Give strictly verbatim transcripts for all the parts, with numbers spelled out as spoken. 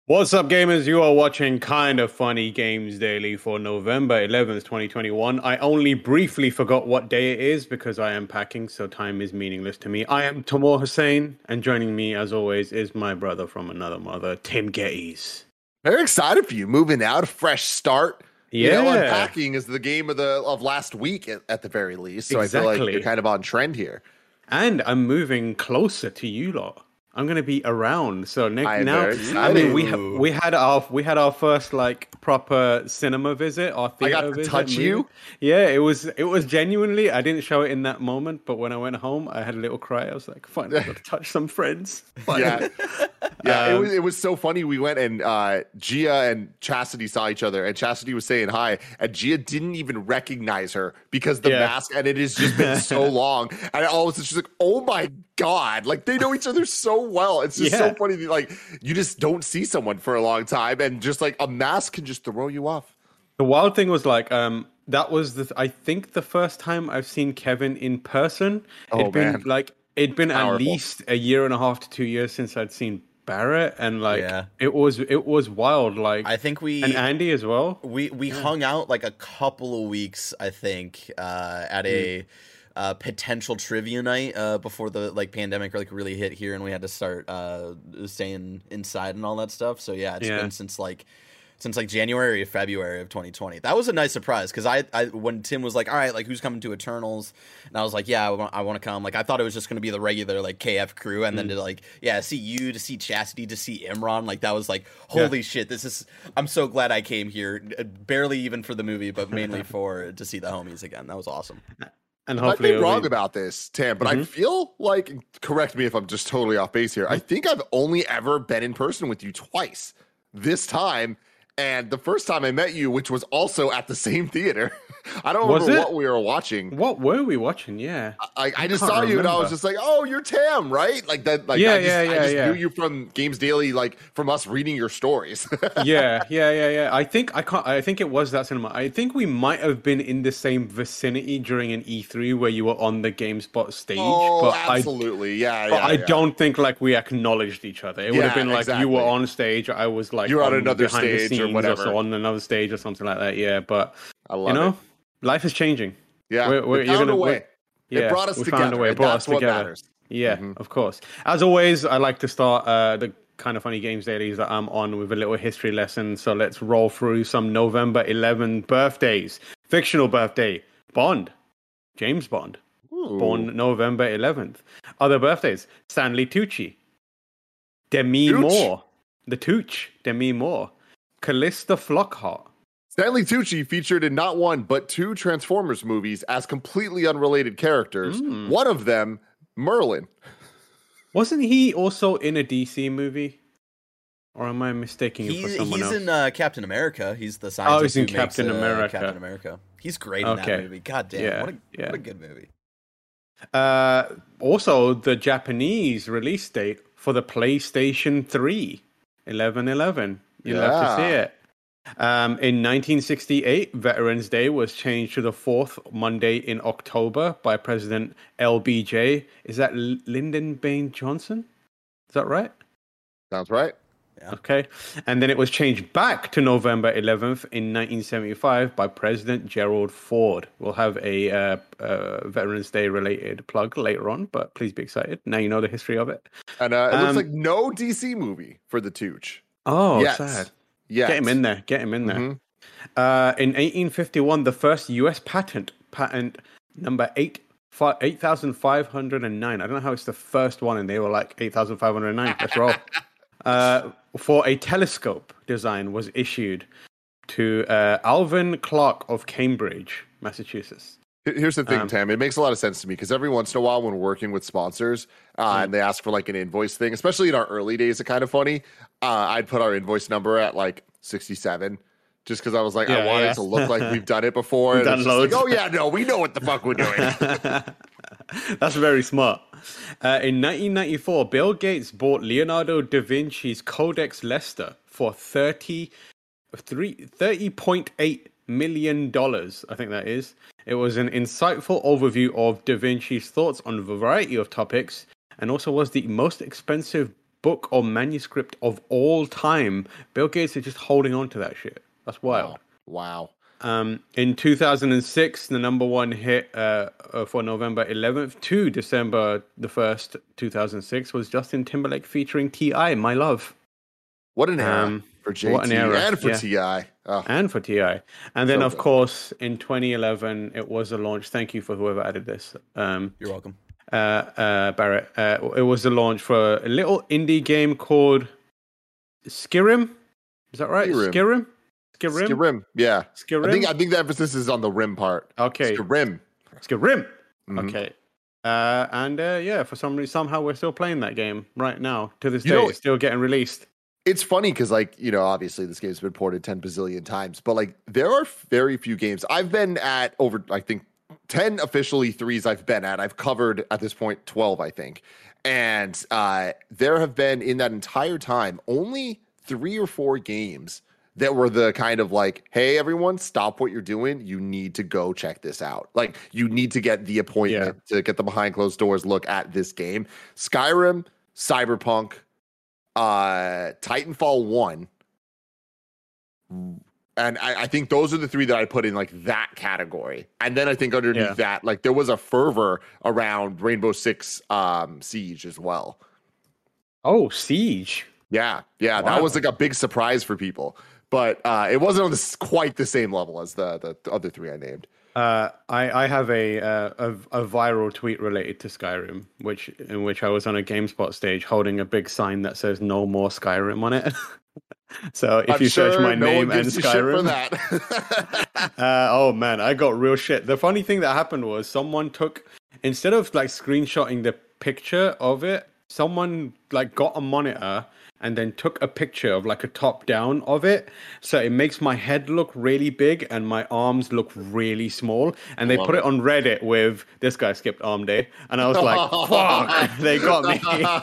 What's up, gamers? You are watching Kind of Funny Games Daily for November eleventh, twenty twenty-one. I only briefly forgot what day it is because I am packing, so time is meaningless to me. I am Tamor Hussein, and joining me, as always, is my brother from another mother, Tim Geddes. Very excited for you. Moving out, a fresh start. Yeah. You know, unpacking is the game of the of last week at, at the very least. So Exactly. I feel like you're kind of on trend here. And I'm moving closer to you lot. I'm gonna be around. So next I am now, very I mean, we excited. ha- we had our we had our first like proper cinema visit, our I theater got to visit. touch movie. you. Yeah, it was it was genuinely. I didn't show it in that moment, but when I went home, I had a little cry. I was like, "Fine, I got to touch some friends." Fine. Yeah. Yeah, Um, it was it was so funny. We went and uh, Gia and Chastity saw each other, and Chastity was saying hi, and Gia didn't even recognize her because the Yeah. mask, and it has just been so long. And all of a sudden, she's like, "Oh my god!" Like they know each other so well. It's just Yeah. so funny. that, Like you just don't see someone for a long time, and just like a mask can just throw you off. The wild thing was like, um, that was the I think the first time I've seen Kevin in person. Oh, It'd been man. like it'd been at Powerful. least a year and a half to two years since I'd seen Barrett, and like Yeah. it was it was wild. Like I think we and Andy as well. we we hung out like a couple of weeks, I think, uh, at a uh, potential trivia night uh, before the like pandemic like really hit here, and we had to start uh, staying inside and all that stuff. So yeah, it's Yeah. been since like since like January or February of twenty twenty. That was a nice surprise because I, I when Tim was like, all right, like who's coming to Eternals, and I was like, yeah, I want, I want to come. Like I thought it was just going to be the regular like K F crew, and then to like yeah, see you, to see Chastity, to see Imran, like that was like holy shit. This is I'm so glad I came here, barely even for the movie, but mainly for to see the homies again. That was awesome. And I might hopefully be it'll wrong be- about this, Tam, but I Mhm. feel like, correct me if I'm just totally off base here. I think I've only ever been in person with you twice. This time, and the first time I met you, which was also at the same theater. I don't Was remember it? what we were watching. What were we watching? Yeah. I, I just can't saw you and I was remember. just like, "Oh, you're Tam, right?" Like that. Like Yeah, I just, yeah, I yeah, just yeah. knew you from Games Daily, like from us reading your stories. yeah, yeah, yeah, yeah. I think I can't. I think it was that cinema. I think we might have been in the same vicinity during an E three where you were on the GameSpot stage. oh, but I, absolutely, yeah, but yeah. I yeah. don't think like we acknowledged each other. It would have Yeah, been like you were exactly. on stage, I was like You were on another behind the stage or scenes whatever. so on another stage or something like that. Yeah, but I love you know, it. life is changing. Yeah, We're- we're- we you're found gonna- a way. we're- Yeah, It brought us we together. found a way. It and brought that's us what together. matters. Yeah, Mhm. of course. As always, I like to start uh, the Kind of Funny Games dailies that I'm on with a little history lesson. So let's roll through some November eleventh birthdays. Fictional birthday, Bond, James Bond, Ooh. born November eleventh. Other birthdays, Stanley Tucci, Demi Tooch? Moore, the Tooch, Demi Moore, Callista Flockhart. Stanley Tucci featured in not one but two Transformers movies as completely unrelated characters. Mm. One of them, Merlin. Wasn't he also in a D C movie? Or am I mistaking it for He's someone he's else? in uh, Captain America. He's the scientist he's in who Captain makes, uh, America. Captain America. He's great in Okay. that movie. God damn, Yeah, what a yeah. what a good movie. Uh, also, the Japanese release date for the PlayStation three, eleven eleven. You love to see Yeah. it. Um, in nineteen sixty-eight, Veterans Day was changed to the fourth Monday in October by President L B J. Is that L- Lyndon Baines Johnson? Is that right? Sounds right. Okay. And then it was changed back to November eleventh in nineteen seventy-five by President Gerald Ford. We'll have a uh, uh, Veterans Day related plug later on, but please be excited. Now you know the history of it. And uh, it Um, looks like no D C movie for the Tooch. Oh, Yet. sad. Yes. Get him in there. Get him in there. Mhm. Uh, in eighteen fifty-one, the first U S patent, patent number eight. eight thousand five hundred nine. I don't know how it's the first one, and they were like eight thousand five hundred nine. Let's roll. Uh, for a telescope design was issued to uh, Alvin Clark of Cambridge, Massachusetts. Here's the thing, Um, Tam. It makes a lot of sense to me because every once in a while, when we're working with sponsors uh, Mm. and they ask for like an invoice thing, especially in our early days, it's kind of funny. Uh, I'd put our invoice number at like sixty-seven, just because I was like, I Yeah, want yeah. it to look like we've done it before. We've and done it's just loads. like, oh yeah, no, we know what the fuck we're doing. That's very smart. Uh, in nineteen ninety-four, Bill Gates bought Leonardo da Vinci's Codex Leicester for thirty point eight million dollars. I think that is. It was an insightful overview of da Vinci's thoughts on a variety of topics, and also was the most expensive book or manuscript of all time. Bill Gates is just holding on to that shit. That's wild. Wow. wow. Um, in two thousand six, the number one hit uh, uh, for November eleventh to December the first, two thousand six was Justin Timberlake featuring T I, My Love. What an era Um, for J T what an era, and for yeah. T I. Oh, And for T I. And then, So of good. course, in twenty eleven, it was a launch. Thank you for whoever added this. Um, You're welcome. uh, uh, Barrett. Uh, it was the launch for a little indie game called Skyrim. Is that right? Skyrim. Skyrim? Skyrim? Skyrim. Yeah. Skyrim? I think I think the emphasis is on the rim part. Okay. Skyrim. Skyrim. Mhm. Okay. Uh, and uh, yeah, for some reason, somehow we're still playing that game right now. To this You day, know- it's still getting released. It's funny because, like, you know, obviously this game's been ported ten bazillion times, but like there are very few games. I've been at over, I think, ten official E threes I've been at. I've covered at this point twelve, I think. And uh, there have been in that entire time only three or four games that were the kind of like, hey, everyone, stop what you're doing. You need to go check this out. Like, you need to get the appointment to get the behind closed doors look at this game. Skyrim, Cyberpunk, uh, Titanfall one. And I, I think those are the three that I put in like that category. And then I think underneath Yeah. that, like there was a fervor around Rainbow Six um, Siege as well. Oh, Siege. Yeah, yeah, Wow. that was like a big surprise for people, but uh, it wasn't on this quite the same level as the the, the other three I named. Uh, I, I have a, uh, a a viral tweet related to Skyrim, which in which I was on a GameSpot stage holding a big sign that says "No more Skyrim" on it. So if I'm you search sure my no name one and gives you shit for Skyrim, that. uh, oh man, I got real shit. The funny thing that happened was someone took, instead of like screenshotting the picture of it, someone like got a monitor and then took a picture of like a top down of it. So it makes my head look really big and my arms look really small. And they Love put it it. on Reddit with this guy skipped arm day. And I was like, fuck, they got me.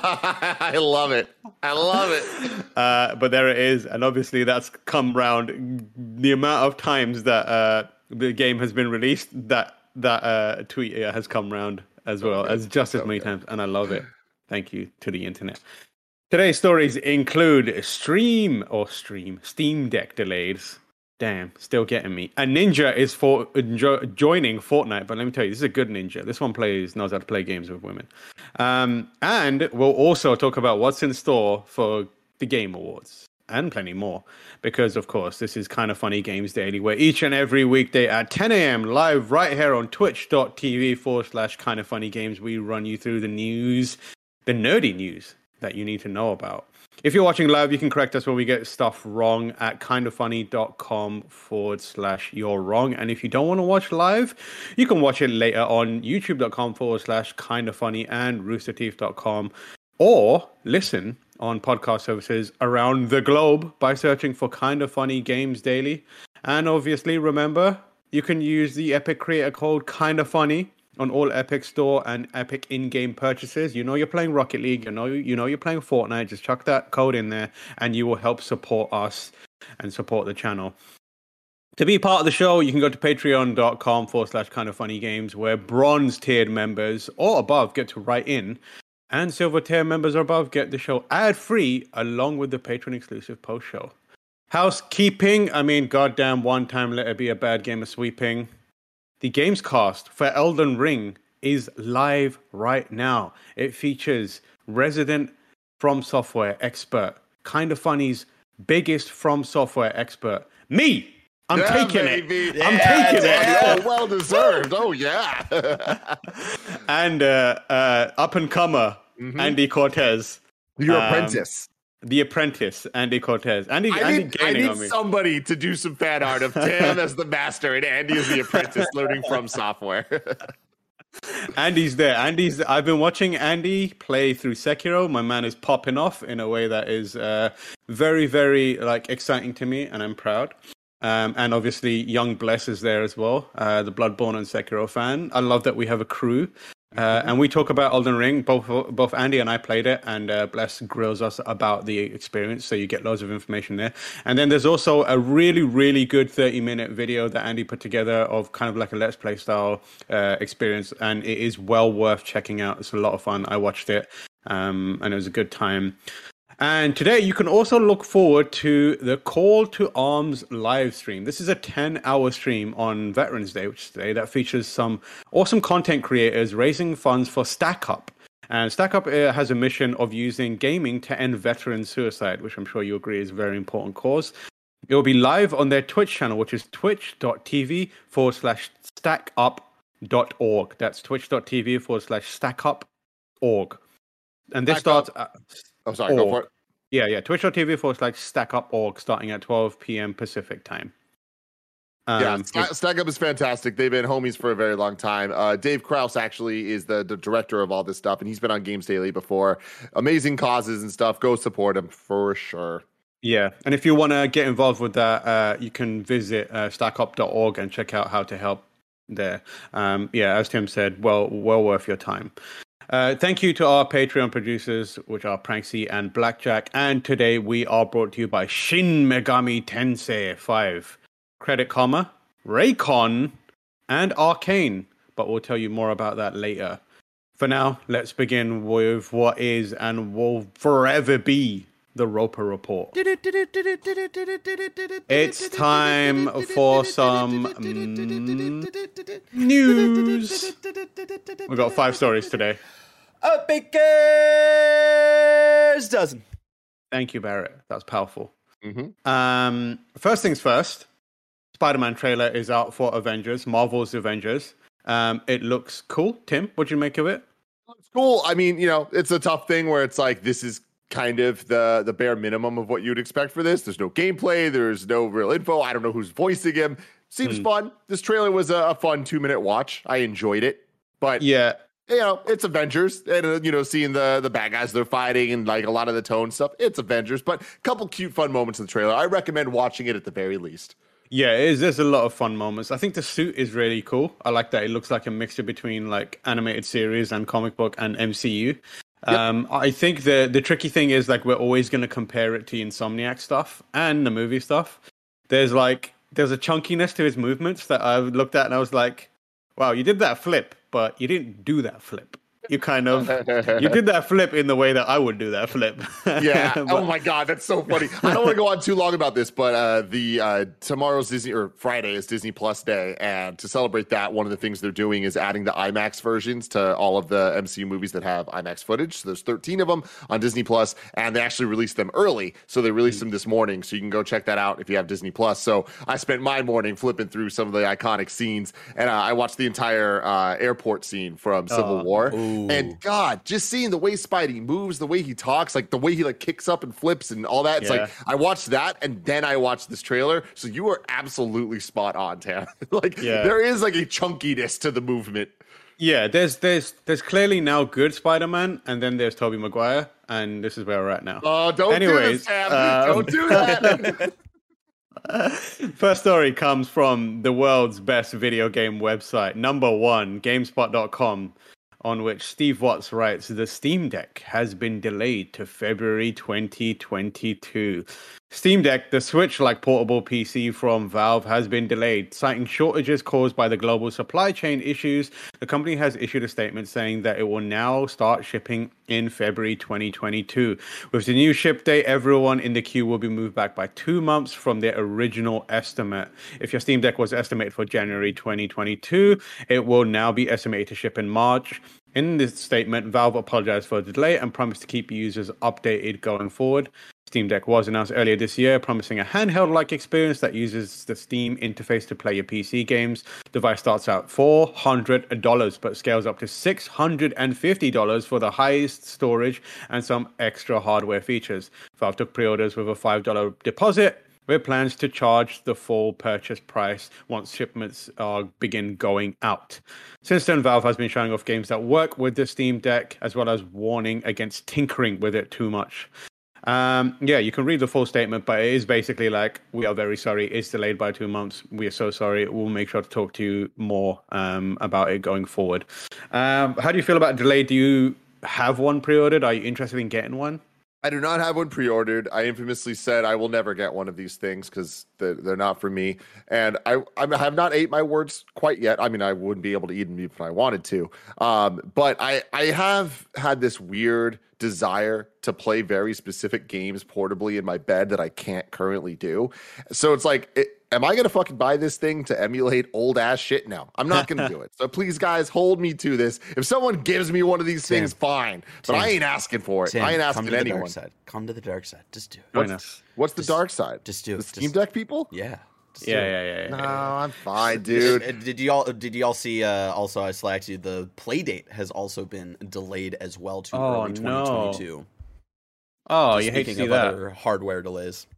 I love it. I love it. Uh, but there it is. And obviously that's come round the amount of times that uh, the game has been released, that that uh, tweet uh, has come round as well, Okay. as just as So many good. times. And I love it. Thank you to the internet. Today's stories include stream or stream Steam Deck delays. Damn, still getting me. A ninja is for jo- joining Fortnite, but let me tell you, this is a good ninja. This one plays knows how to play games with women. Um, and we'll also talk about what's in store for the Game Awards and plenty more, because of course this is Kind of Funny Games Daily, where each and every weekday at ten a.m. live right here on twitch.tv forward slash Kind of Funny Games, we run you through the news, the nerdy news that you need to know about. If you're watching live, you can correct us when we get stuff wrong at kindoffunny.com forward slash you're wrong. And if you don't want to watch live, you can watch it later on youtube.com forward slash kindoffunny and roosterteeth dot com, or listen on podcast services around the globe by searching for Kind of Funny Games Daily. And obviously, remember, you can use the Epic creator code Kind of Funny on all Epic Store and Epic in-game purchases. You know you're playing Rocket League, you know you know you're playing Fortnite, just chuck that code in there and you will help support us and support the channel. To be part of the show, you can go to patreon.com forward slash kind of funny games, where bronze tiered members or above get to write in, and silver tier members or above get the show ad-free along with the patron exclusive post show. Housekeeping, I mean, goddamn, one time let it be a bad game of sweeping. The Games Cast for Elden Ring is live right now. It features resident From Software expert, Kind of Funny's biggest From Software expert, me. I'm Yeah, taking baby. it. I'm Yeah, taking Oh, it. well deserved. Oh, yeah. And uh, uh, up and comer, Mhm. Andy Cortez. Your Um, apprentice. The Apprentice, Andy Cortez. Andy, I Andy need, I gaining need on me. somebody to do some fan art of Tam as the master and Andy as the apprentice learning from software. Andy's there. Andy's. I've been watching Andy play through Sekiro. My man is popping off in a way that is uh, very, very like exciting to me, and I'm proud. Um, and obviously, Young Bless is there as well, uh, the Bloodborne and Sekiro fan. I love that we have a crew. Uh, and we talk about Elden Ring. Both both Andy and I played it, and uh, Bless grills us about the experience, so you get loads of information there. And then there's also a really, really good thirty minute video that Andy put together of kind of like a Let's Play style uh, experience, and it is well worth checking out. It's a lot of fun. I watched it. um, and it was a good time. And today you can also look forward to the Call to Arms live stream. This is a ten-hour stream on Veterans Day, which is today, that features some awesome content creators raising funds for Stack Up. And Stack Up uh, has a mission of using gaming to end veteran suicide, which I'm sure you agree is a very important cause. It will be live on their Twitch channel, which is twitch.tv forward slash stackup.org. That's twitch.tv forward slash stackup.org. And this Stack starts... At, Oh, sorry, org. go for it. Yeah, yeah. Twitch.tv forward slash stackup.org starting at twelve p.m. Pacific time. Um, yeah, Stack, Stack Up is fantastic. They've been homies for a very long time. Uh, Dave Krause actually is the, the director of all this stuff, and he's been on Games Daily before. Amazing causes and stuff. Go support him for sure. Yeah, and if you want to get involved with that, uh, you can visit uh, stackup dot org and check out how to help there. Um, yeah, as Tim said, well, well worth your time. Uh, thank you to our Patreon producers, which are Pranksy and Blackjack. And today we are brought to you by Shin Megami Tensei five, Credit Karma, Raycon, and Arcane. But we'll tell you more about that later. For now, let's begin with what is and will forever be the Roper Report. It's time for some mm, news. We've got five stories today. A baker's dozen. Thank you, Barrett. That was powerful. Mm-hmm. Um, first things first, Spider-Man trailer is out for Avengers, Marvel's Avengers. Um, it looks cool. Tim, what'd you make of it? It's cool. I mean, you know, it's a tough thing where it's like, this is kind of the the bare minimum of what you'd expect for this. There's no gameplay. There's no real info. I don't know who's voicing him. Seems mm. fun. This trailer was a, a fun two-minute watch. I enjoyed it. But, yeah, you know, it's Avengers. And, uh, you know, seeing the, the bad guys they're fighting and, like, a lot of the tone stuff, it's Avengers. But a couple cute, fun moments in the trailer. I recommend watching it at the very least. Yeah, it is. There's a lot of fun moments. I think the suit is really cool. I like that. It looks like a mixture between, like, animated series and comic book and M C U. Yep. Um, I think the the tricky thing is, like, we're always going to compare it to Insomniac stuff and the movie stuff. There's like there's a chunkiness to his movements that I looked at and I was like, wow, you did that flip, but you didn't do that flip. You kind of you did that flip in the way that I would do that flip. Yeah. But, oh my God, that's so funny. I don't want to go on too long about this, but uh, the uh, tomorrow's Disney or Friday is Disney Plus Day, and to celebrate that, one of the things they're doing is adding the IMAX versions to all of the M C U movies that have IMAX footage. So there's thirteen of them on Disney Plus, and they actually released them early. So they released them this morning, so you can go check that out if you have Disney Plus. So I spent my morning flipping through some of the iconic scenes, and uh, I watched the entire uh, airport scene from Civil uh, War. Ooh. And God, just seeing the way Spidey moves, the way he talks, like the way he like kicks up and flips and all that. It's yeah. like I watched that and then I watched this trailer. So you are absolutely spot on, Tam. Like yeah. there is like a chunkiness to the movement. Yeah, there's there's there's clearly now good Spider-Man, and then there's Tobey Maguire, and this is where we're at now. Oh, don't Anyways, do this, Tam. Um, don't do that. First story comes from the world's best video game website, number one, GameSpot dot com, on which Steve Watts writes, the Steam Deck has been delayed to February twenty twenty-two. Steam Deck, the Switch-like portable P C from Valve, has been delayed, citing shortages caused by the global supply chain issues. The company has issued a statement saying that it will now start shipping in February twenty twenty-two. With the new ship date, everyone in the queue will be moved back by two months from their original estimate. If your Steam Deck was estimated for January twenty twenty-two, it will now be estimated to ship in March. In this statement, Valve apologized for the delay and promised to keep users updated going forward. Steam Deck was announced earlier this year, promising a handheld-like experience that uses the Steam interface to play your P C games. The device starts out four hundred dollars, but scales up to six hundred fifty dollars for the highest storage and some extra hardware features. Valve took pre-orders with a five dollars deposit, with plans to charge the full purchase price once shipments uh, begin going out. Since then, Valve has been showing off games that work with the Steam Deck, as well as warning against tinkering with it too much. Um, yeah, you can read the full statement, but it is basically like, we are very sorry. It's delayed by two months. We are so sorry. We'll make sure to talk to you more um, about it going forward. Um, how do you feel about delay? Do you have one pre-ordered? Are you interested in getting one? I do not have one pre-ordered. I infamously said I will never get one of these things because they're, they're not for me. And I, I have not ate my words quite yet. I mean, I wouldn't be able to eat them if I wanted to. Um, but I, I have had this weird desire to play very specific games portably in my bed that I can't currently do. So it's like, it, am I going to fucking buy this thing to emulate old ass shit? No, I'm not going to do it. So please, guys, hold me to this. If someone gives me one of these Tim, things, fine. But Tim, I ain't asking for it. Tim, I ain't come asking to the anyone. dark side. Come to the dark side. Just do it. What's, what's the Just- dark side? Just do it. The Just- Steam Deck people? Yeah. Just do Yeah, it. yeah, yeah, yeah. No, yeah. I'm fine, dude. Did, did you all did you all see? Uh, also, I slacked you. The play date has also been delayed as well to Oh, early no. twenty twenty-two. Oh, Just you hate to speaking see of that. other hardware delays.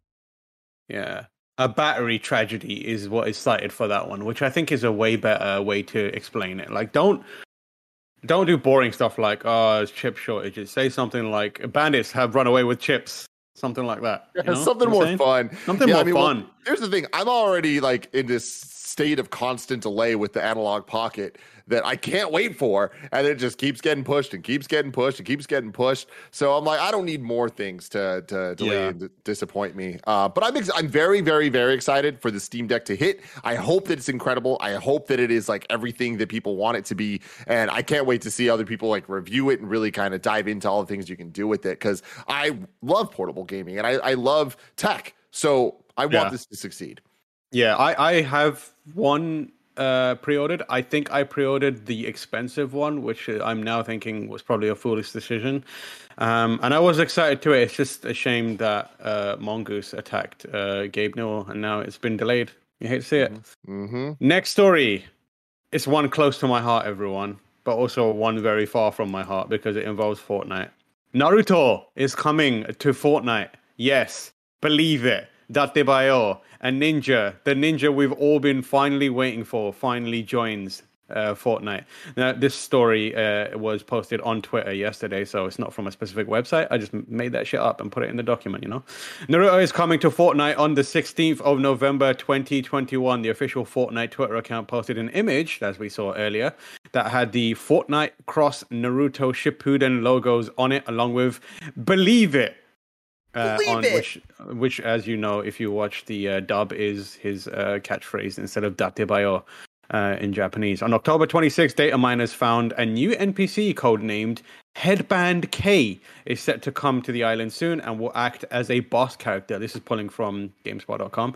Yeah. A battery tragedy is what is cited for that one, which I think is a way better way to explain it. Like, don't don't do boring stuff like, oh, it's chip shortages. Say something like, bandits have run away with chips. Something like that. You know Something what more I'm saying? fun. Something Yeah, more I mean, well, fun. here's the thing. I'm already like in this state of constant delay with the analog pocket that I can't wait for, and it just keeps getting pushed and keeps getting pushed and keeps getting pushed. So I'm like, I don't need more things to to delay Yeah. and d- disappoint me. Uh, but I'm ex- I'm very very very excited for the Steam Deck to hit. I hope that it's incredible. I hope that it is like everything that people want it to be, and I can't wait to see other people like review it and really kind of dive into all the things you can do with it, because I love portable gaming and I, I love tech. So I want Yeah. this to succeed. Yeah, I, I have one uh, pre-ordered. I think I pre-ordered the expensive one, which I'm now thinking was probably a foolish decision. Um, and I was excited to it. It's just a shame that uh, Mongoose attacked uh, Gabe Newell, and now it's been delayed. You hate to see it. Mm-hmm. Next story. It's one close to my heart, everyone, but also one very far from my heart because it involves Fortnite. Naruto is coming to Fortnite. Yes, believe it. Datebayo, a ninja, the ninja we've all been finally waiting for, finally joins uh, Fortnite. Now, this story uh, was posted on Twitter yesterday, so it's not from a specific website. I just made that shit up and put it in the document, you know? Naruto is coming to Fortnite on the sixteenth of November, twenty twenty-one. The official Fortnite Twitter account posted an image, as we saw earlier, that had the Fortnite Cross Naruto Shippuden logos on it, along with Believe It. Uh, Believe on it. which, which, as you know, if you watch the uh, dub, is his uh, catchphrase instead of Datebayo uh, in Japanese. On October twenty-sixth, data miners found a new N P C codenamed Headband K is set to come to the island soon and will act as a boss character. This is pulling from GameSpot dot com,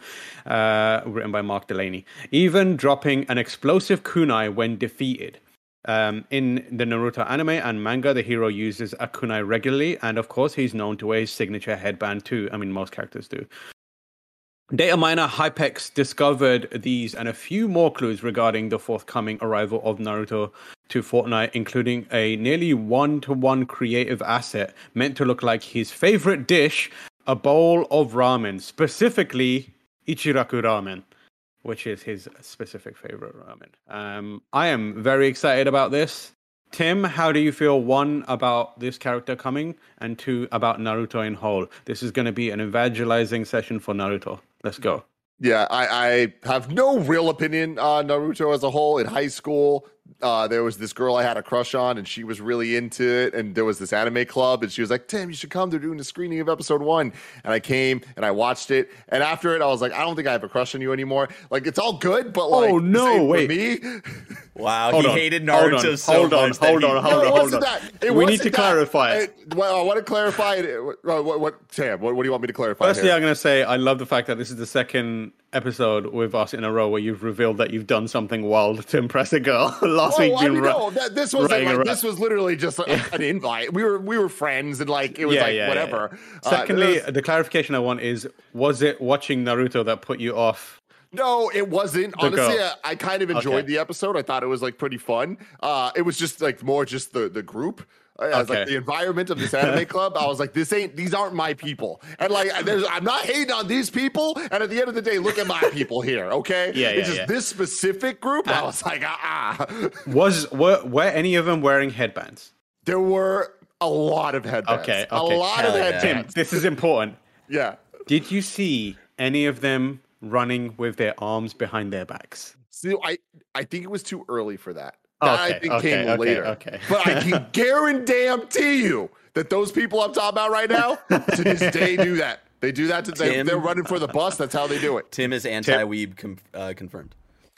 uh, written by Mark Delaney. Even dropping an explosive kunai when defeated. Um, in the Naruto anime and manga, the hero uses a kunai regularly, and of course, he's known to wear his signature headband too. I mean, most characters do. Data miner Hypex discovered these and a few more clues regarding the forthcoming arrival of Naruto to Fortnite, including a nearly one-to-one creative asset meant to look like his favorite dish, a bowl of ramen, specifically Ichiraku ramen, which is his specific favorite ramen. Um, I am very excited about this. Tim, how do you feel, one, about this character coming, and two, about Naruto in whole? This is going to be an evangelizing session for Naruto. Let's go. Yeah, I, I have no real opinion on Naruto as a whole. In high school, uh, there was this girl I had a crush on, and she was really into it. And there was this anime club, and she was like, "Tim, you should come. They're doing a screening of episode one." And I came and I watched it. And after it, I was like, "I don't think I have a crush on you anymore." Like, it's all good, but like, Oh, no, same for wait. me. Wow, Hold he on, hated hold Naruto on, so hold on, much. that hold he- on, No, hold it on, hold wasn't on. that. It We need wasn't to that. clarify it. It- well, I want to clarify it. What, what, what Sam? What, what do you want me to clarify Firstly, here? I'm going to say I love the fact that this is the second episode with us in a row where you've revealed that you've done something wild to impress a girl. Last Oh, week, I you mean, ra- no, that, this was writing like, a rap. this was literally just a, an invite. We were we were friends, and like it was Yeah, like yeah, yeah, whatever. Uh, Secondly, it was- the clarification I want is: was it watching Naruto that put you off? no, it wasn't. The Honestly, girl. I, I kind of enjoyed Okay. the episode. I thought it was like pretty fun. Uh, it was just like more just the the group. Uh, I was like Okay. the environment of this anime club. I was like, this ain't these aren't my people. And like, there's I'm not hating on these people. And at the end of the day, look at my people here. Okay, Yeah, it's yeah, just yeah. this specific group. I was like, ah. ah. Was were were any of them wearing headbands? There were a lot of headbands. Okay, a okay. lot Hell of yeah. headbands. Tim, this is important. Yeah. Did you see any of them running with their arms behind their backs? See, I I think it was too early for that. That Okay, I think okay, came okay, later. okay. But I can guarantee you that those people I'm talking about right now, to this day, do that. They do that. To, they, Tim- they're running for the bus. That's how they do it. Tim is anti-weeb com- uh, confirmed.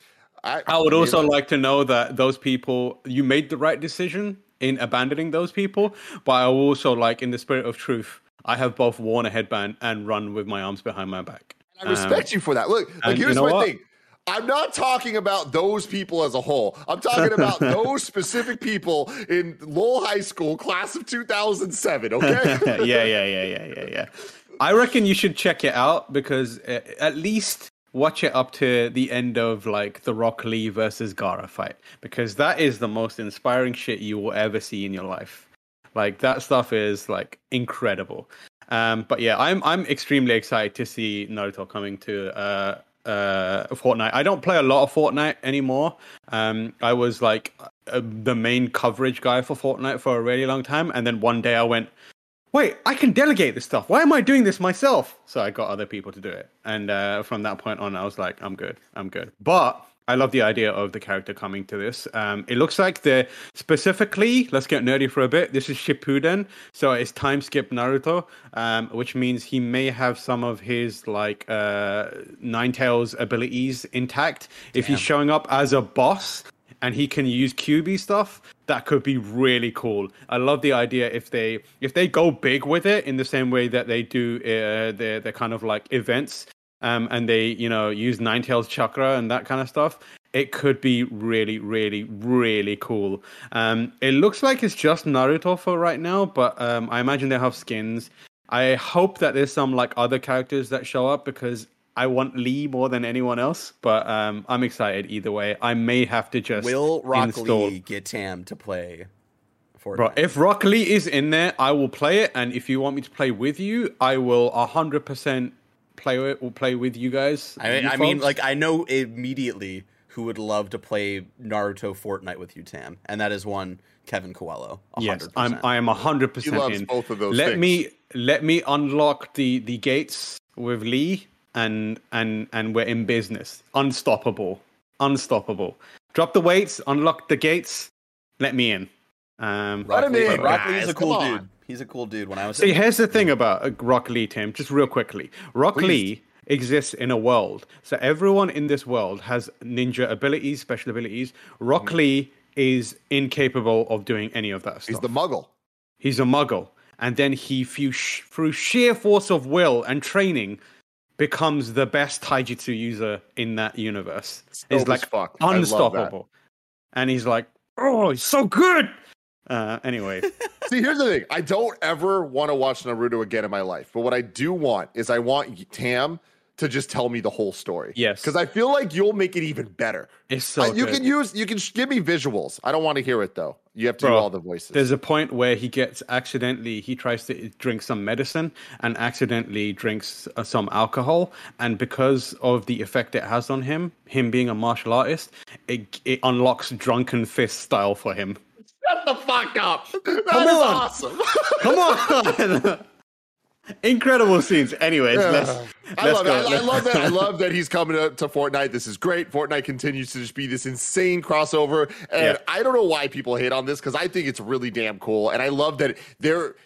I, I would mean, also like to know that those people, you made the right decision in abandoning those people, but I also like, in the spirit of truth, I have both worn a headband and run with my arms behind my back. I respect Um, you for that. Look, like and here's you know my what? thing. I'm not talking about those people as a whole. I'm talking about those specific people in Lowell High School, class of two thousand seven, okay? yeah, yeah, yeah, yeah, yeah, yeah. I reckon you should check it out because uh, at least watch it up to the end of like the Rock Lee versus Gara fight, because that is the most inspiring shit you will ever see in your life. Like that stuff is like incredible. Um, but yeah, I'm I'm extremely excited to see Naruto coming to uh, uh, Fortnite. I don't play a lot of Fortnite anymore. Um, I was like uh, the main coverage guy for Fortnite for a really long time, and then one day I went, wait, I can delegate this stuff. Why am I doing this myself? So I got other people to do it. And uh, from that point on, I was like, I'm good. I'm good. But I love the idea of the character coming to this. Um, it looks like they're specifically, let's get nerdy for a bit. This is Shippuden. So it's time skip Naruto, um, which means he may have some of his like uh, Ninetales abilities intact. If he's showing up as a boss, and he can use Q B stuff, that could be really cool. I love the idea if they if they go big with it in the same way that they do uh, their their kind of like events, um, and they you know use Ninetales chakra and that kind of stuff. It could be really, really, really cool. Um, it looks like it's just Naruto for right now, but um, I imagine they have skins. I hope that there's some like other characters that show up because I want Lee more than anyone else, but um, I'm excited either way. I may have to just Will Rock install... Lee get Tam to play Fortnite? Bro, if Rock Lee is in there, I will play it, and if you want me to play with you, I will one hundred percent play it. Will play with you guys. I, you I mean, folks. like I know immediately who would love to play Naruto Fortnite with you, Tam, and that is one Kevin Coelho. one hundred percent. Yes, I'm. I am one hundred percent He loves in. both of those Let things. me let me unlock the the gates with Lee. And and and we're in business. Unstoppable, unstoppable. Drop the weights, unlock the gates. Let me in. Um, Rock Let him Lee, in, Rock Lee guys, is a cool come dude. on. He's a cool dude. When I was See, here's the thing about uh, Rock Lee, Tim. Just real quickly, Rock Please. Lee exists in a world. So everyone in this world has ninja abilities, special abilities. Rock Mm-hmm. Lee is incapable of doing any of that stuff. He's the Muggle. He's a Muggle, and then he, through through sheer force of will and training, becomes the best taijutsu user in that universe. Dope He's like as fuck. I love that. unstoppable. And he's like, oh, he's so good. Uh, anyway, See, here's the thing. I don't ever want to watch Naruto again in my life. But what I do want is I want Tam to just tell me the whole story. Yes. Because I feel like you'll make it even better. it's so Uh, you good. can use, you can sh- give me visuals. I don't want to hear it though. You have to do Bro, all the voices. There's a point where he gets accidentally, he tries to drink some medicine and accidentally drinks uh, some alcohol. And because of the effect it has on him, him being a martial artist, it, it unlocks drunken fist style for him. Shut the fuck up. That is Come on. awesome. Come on! Incredible scenes. Anyways, let's, I let's love go. it. I, I love that. I love that he's coming to, to Fortnite. This is great. Fortnite continues to just be this insane crossover. And Yeah. I don't know why people hate on this because I think it's really damn cool. And I love that there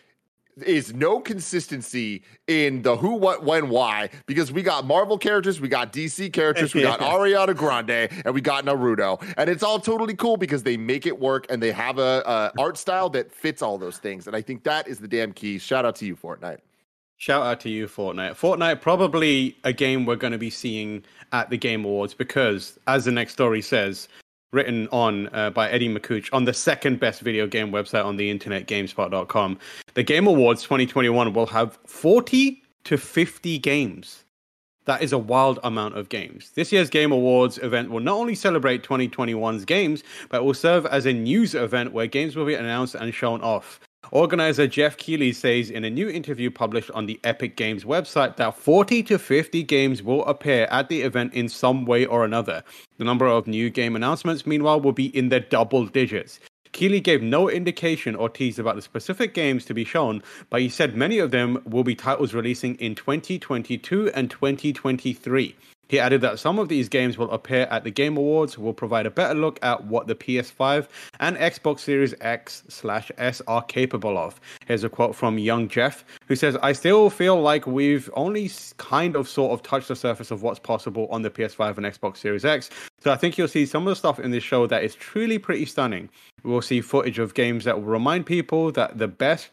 is no consistency in the who, what, when, why, because we got Marvel characters, we got D C characters, we got Ariana Grande, and we got Naruto. And it's all totally cool because they make it work and they have a, a art style that fits all those things. And I think that is the damn key. Shout out to you, Fortnite. Shout out to you, Fortnite. Fortnite, probably a game we're going to be seeing at the Game Awards because, as the next story says, written on uh, by Eddie McCooch on the second best video game website on the internet, GameSpot dot com, the Game Awards twenty twenty-one will have forty to fifty games. That is a wild amount of games. This year's Game Awards event will not only celebrate twenty twenty-one's games, but will serve as a news event where games will be announced and shown off. Organizer Jeff Keighley says in a new interview published on the Epic Games website that forty to fifty games will appear at the event in some way or another. The number of new game announcements, meanwhile, will be in the double digits. Keighley gave no indication or tease about the specific games to be shown, but he said many of them will be titles releasing in twenty twenty-two and twenty twenty-three. He added that some of these games will appear at the Game Awards, will provide a better look at what the P S five and Xbox Series X slash S are capable of. Here's a quote from Young Jeff, who says, I still feel like we've only kind of sort of touched the surface of what's possible on the P S five and Xbox Series X. So I think you'll see some of the stuff in this show that is truly pretty stunning. We'll see footage of games that will remind people that the best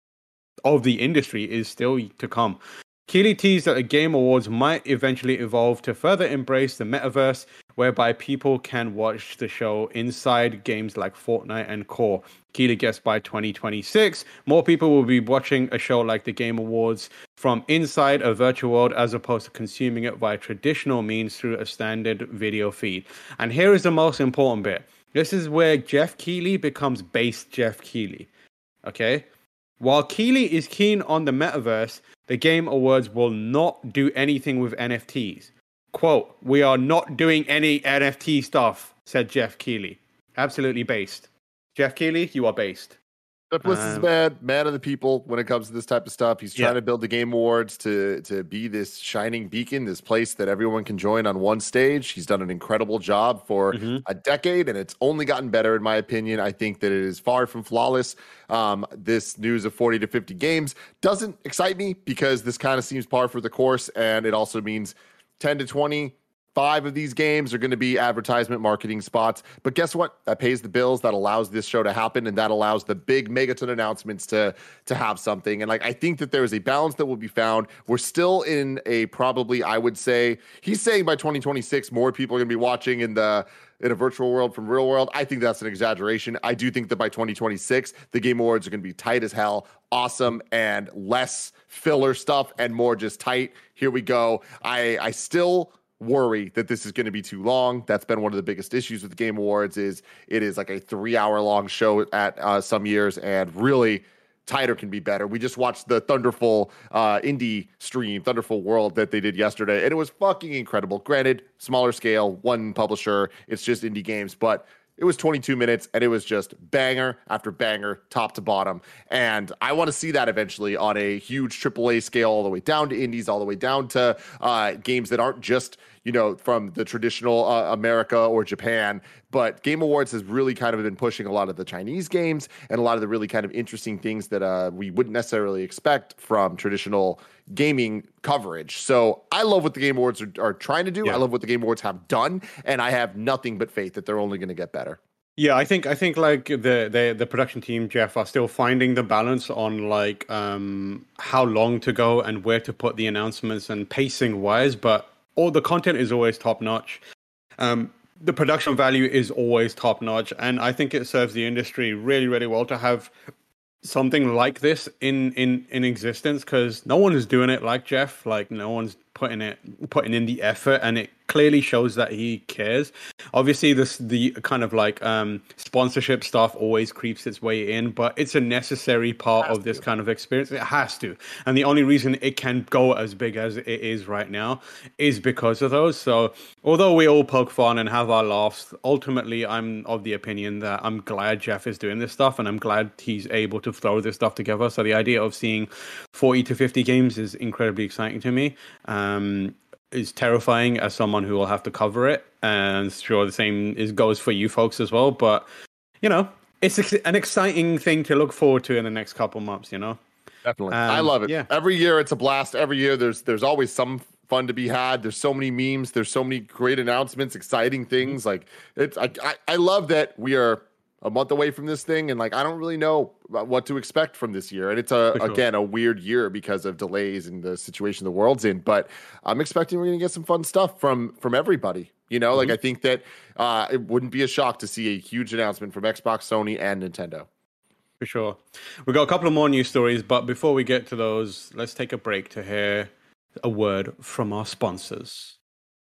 of the industry is still to come. Keighley teased that the Game Awards might eventually evolve to further embrace the metaverse, whereby people can watch the show inside games like Fortnite and Core. Keighley guessed by twenty twenty-six, more people will be watching a show like the Game Awards from inside a virtual world as opposed to consuming it via traditional means through a standard video feed. And here is the most important bit. This is where Jeff Keighley becomes base Jeff Keighley. Okay? While Keighley is keen on the metaverse, the Game Awards will not do anything with N F Ts. Quote, we are not doing any N F T stuff, said Jeff Keighley. Absolutely based. Jeff Keighley, you are based. Jeff Bliss um, is man, man of the people when it comes to this type of stuff. He's trying yeah. to build the Game Awards to to be this shining beacon, this place that everyone can join on one stage. He's done an incredible job for mm-hmm. a decade, and it's only gotten better, in my opinion. I think that it is far from flawless. Um, this news of forty to fifty games doesn't excite me because this kind of seems par for the course, and it also means ten to twenty Five of these games are going to be advertisement marketing spots. But guess what? That pays the bills. That allows this show to happen. And that allows the big megaton announcements to, to have something. And like, I think that there is a balance that will be found. We're still in a probably, I would say, he's saying by twenty twenty-six, more people are going to be watching in the in a virtual world from real world. I think that's an exaggeration. I do think that by twenty twenty-six, the Game Awards are going to be tight as hell, awesome, and less filler stuff and more just tight. Here we go. I, I still worry that this is going to be too long. That's been one of the biggest issues with the Game Awards is it is like a three hour long show at uh, some years, and really tighter can be better. We just watched the Thunderful uh, indie stream, Thunderful World, that they did yesterday, and it was fucking incredible. Granted, smaller scale, one publisher, it's just indie games, but it was twenty-two minutes, and it was just banger after banger, top to bottom. And I want to see that eventually on a huge triple A scale, all the way down to indies, all the way down to uh, games that aren't just, you know, from the traditional uh, America or Japan. But Game Awards has really kind of been pushing a lot of the Chinese games and a lot of the really kind of interesting things that uh, we wouldn't necessarily expect from traditional gaming coverage. So I love what the Game Awards are, are trying to do. Yeah. I love what the Game Awards have done, and I have nothing but faith that they're only going to get better. Yeah, I think I think like the, the the production team, Jeff, are still finding the balance on like um how long to go and where to put the announcements and pacing wise, but all the content is always top notch. Um, the production value is always top notch, and I think it serves the industry really, really well to have something like this in in in existence, because no one is doing it like Jeff. Like no one's putting it putting in the effort, and it clearly shows that he cares. Obviously, this the kind of like um sponsorship stuff always creeps its way in, but it's a necessary part of this to. kind of experience. It has to, and the only reason it can go as big as it is right now is because of those. So although we all poke fun and have our laughs, ultimately I'm of the opinion that I'm glad Jeff is doing this stuff, and I'm glad he's able to throw this stuff together. So the idea of seeing forty to fifty games is incredibly exciting to me. Um, is terrifying as someone who will have to cover it, and sure the same is goes for you folks as well. But you know, it's ex- an exciting thing to look forward to in the next couple months. You know, definitely, um, I love it. Yeah. Every year it's a blast. Every year there's there's always some fun to be had. There's so many memes. There's so many great announcements, exciting things. Mm-hmm. Like it's I, I I love that we are a month away from this thing, and like I don't really know what to expect from this year, and it's a sure. again a weird year because of delays and the situation the world's in, but I'm expecting we're gonna get some fun stuff from from everybody, you know. Mm-hmm. Like I think that uh it wouldn't be a shock to see a huge announcement from Xbox, Sony, and Nintendo. For sure. We've got a couple of more news stories, but before we get to those, let's take a break to hear a word from our sponsors.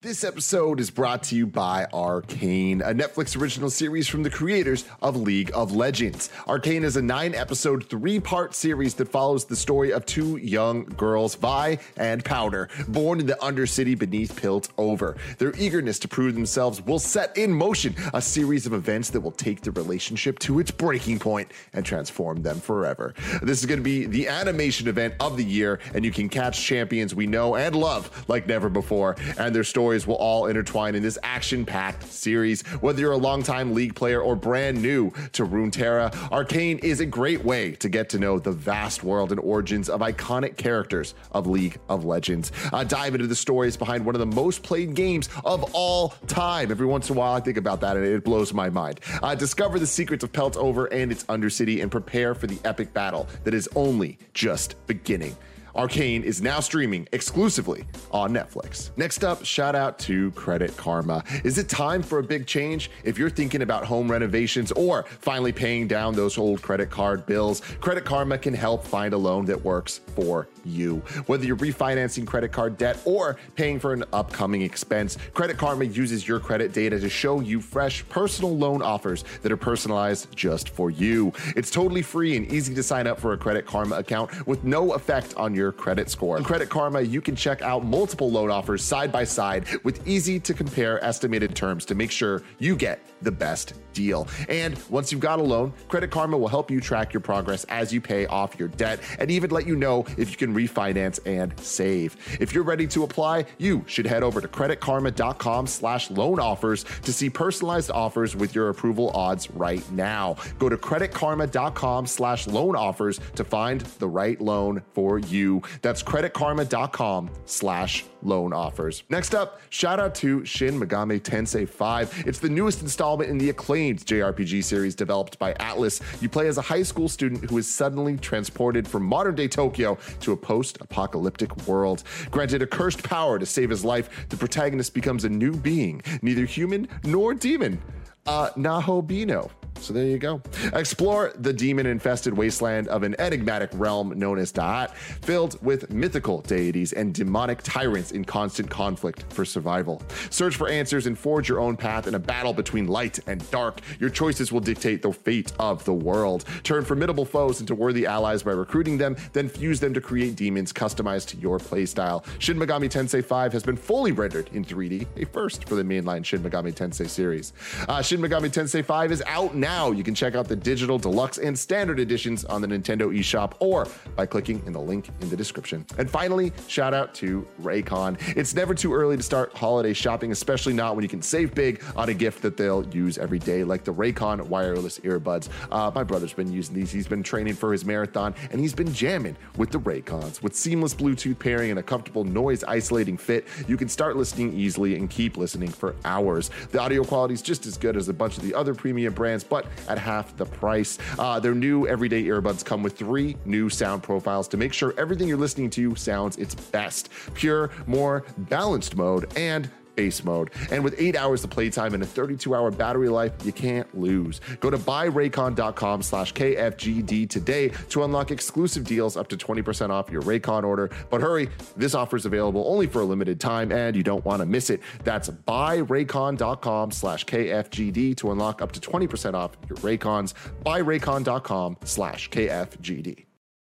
This episode is brought to you by Arcane, a Netflix original series from the creators of League of Legends. Arcane is a nine-episode, three-part series that follows the story of two young girls, Vi and Powder, born in the Undercity beneath Piltover. Their eagerness to prove themselves will set in motion a series of events that will take the relationship to its breaking point and transform them forever. This is going to be the animation event of the year, and you can catch champions we know and love like never before, and their stories will all intertwine in this action-packed series. Whether you're a longtime League player or brand new to Runeterra, Arcane is a great way to get to know the vast world and origins of iconic characters of League of Legends. Uh, dive into the stories behind one of the most played games of all time. Every once in a while, I think about that and it blows my mind. Uh, discover the secrets of Piltover and its Undercity and prepare for the epic battle that is only just beginning. Arcane is now streaming exclusively on Netflix. Next up, shout out to Credit Karma. Is it time for a big change? If you're thinking about home renovations or finally paying down those old credit card bills, Credit Karma can help find a loan that works for you. Whether you're refinancing credit card debt or paying for an upcoming expense, Credit Karma uses your credit data to show you fresh personal loan offers that are personalized just for you. It's totally free and easy to sign up for a Credit Karma account with no effect on your credit score. On Credit Karma, you can check out multiple loan offers side by side with easy to compare estimated terms to make sure you get the best deal. And once you've got a loan, Credit Karma will help you track your progress as you pay off your debt and even let you know if you can refinance and save. If you're ready to apply, you should head over to creditkarma.com slash loan offers to see personalized offers with your approval odds right now. Go to creditkarma.com slash loan offers to find the right loan for you. That's creditkarma.com slash loan offers. Next up, shout out to Shin Megami Tensei five. It's the newest installment in the acclaimed J R P G series developed by Atlas. You play as a high school student who is suddenly transported from modern day Tokyo to a post-apocalyptic world. Granted a cursed power to save his life, the protagonist becomes a new being, neither human nor demon. Uh, Nahobino. So there you go. Explore the demon-infested wasteland of an enigmatic realm known as Da'at, filled with mythical deities and demonic tyrants in constant conflict for survival. Search for answers and forge your own path in a battle between light and dark. Your choices will dictate the fate of the world. Turn formidable foes into worthy allies by recruiting them, then fuse them to create demons customized to your playstyle. Shin Megami Tensei five has been fully rendered in three D, a first for the mainline Shin Megami Tensei series. Uh, Shin Megami Tensei five is out now. You can check out the digital, deluxe, and standard editions on the Nintendo eShop or by clicking in the link in the description. And finally, shout out to Raycon. It's never too early to start holiday shopping, especially not when you can save big on a gift that they'll use every day, like the Raycon wireless earbuds. Uh, my brother's been using these. He's been training for his marathon, and he's been jamming with the Raycons. With seamless Bluetooth pairing and a comfortable noise-isolating fit, you can start listening easily and keep listening for hours. The audio quality is just as good as a bunch of the other premium brands, but at half the price. Uh, their new everyday earbuds come with three new sound profiles to make sure everything you're listening to sounds its best. Pure, more balanced mode, and bass mode. And with eight hours of playtime and a thirty-two hour battery life, you can't lose. Go to buyraycon.com slash KFGD today to unlock exclusive deals up to twenty percent off your Raycon order. But hurry, this offer is available only for a limited time and you don't want to miss it. That's buyraycon.com slash KFGD to unlock up to twenty percent off your Raycons. Buyraycon.com slash KFGD.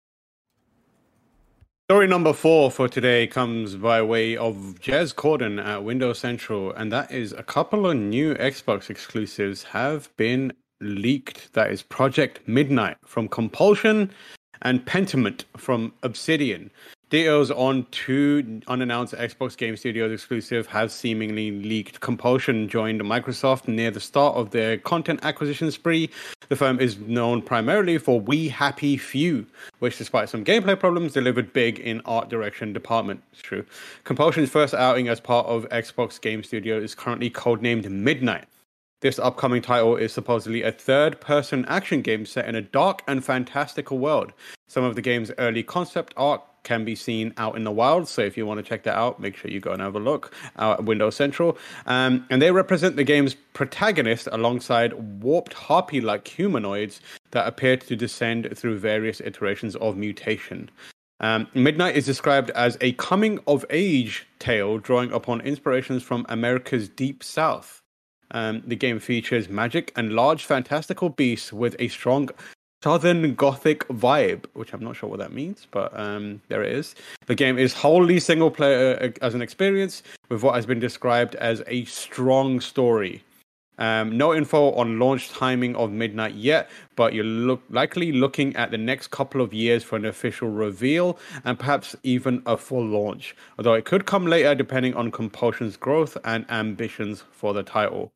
Story number four for today comes by way of Jez Corden at Windows Central, and that is a couple of new Xbox exclusives have been leaked. That is Project Midnight from Compulsion and Pentiment from Obsidian. Details on two unannounced Xbox Game Studios exclusive have seemingly leaked. Compulsion joined Microsoft near the start of their content acquisition spree. The firm is known primarily for We Happy Few, which despite some gameplay problems, delivered big in art direction department. It's true. Compulsion's first outing as part of Xbox Game Studio is currently codenamed Midnight. This upcoming title is supposedly a third-person action game set in a dark and fantastical world. Some of the game's early concept art can be seen out in the wild, so if you want to check that out, make sure you go and have a look out at Windows Central. Um, and they represent the game's protagonist alongside warped harpy-like humanoids that appear to descend through various iterations of mutation. Um, Midnight is described as a coming-of-age tale drawing upon inspirations from America's Deep South. Um, the game features magic and large fantastical beasts with a strong Southern Gothic vibe, which I'm not sure what that means, but um, there it is. The game is wholly single-player as an experience with what has been described as a strong story. Um, no info on launch timing of Midnight yet, but you're look, likely looking at the next couple of years for an official reveal and perhaps even a full launch, although it could come later depending on Compulsion's growth and ambitions for the title.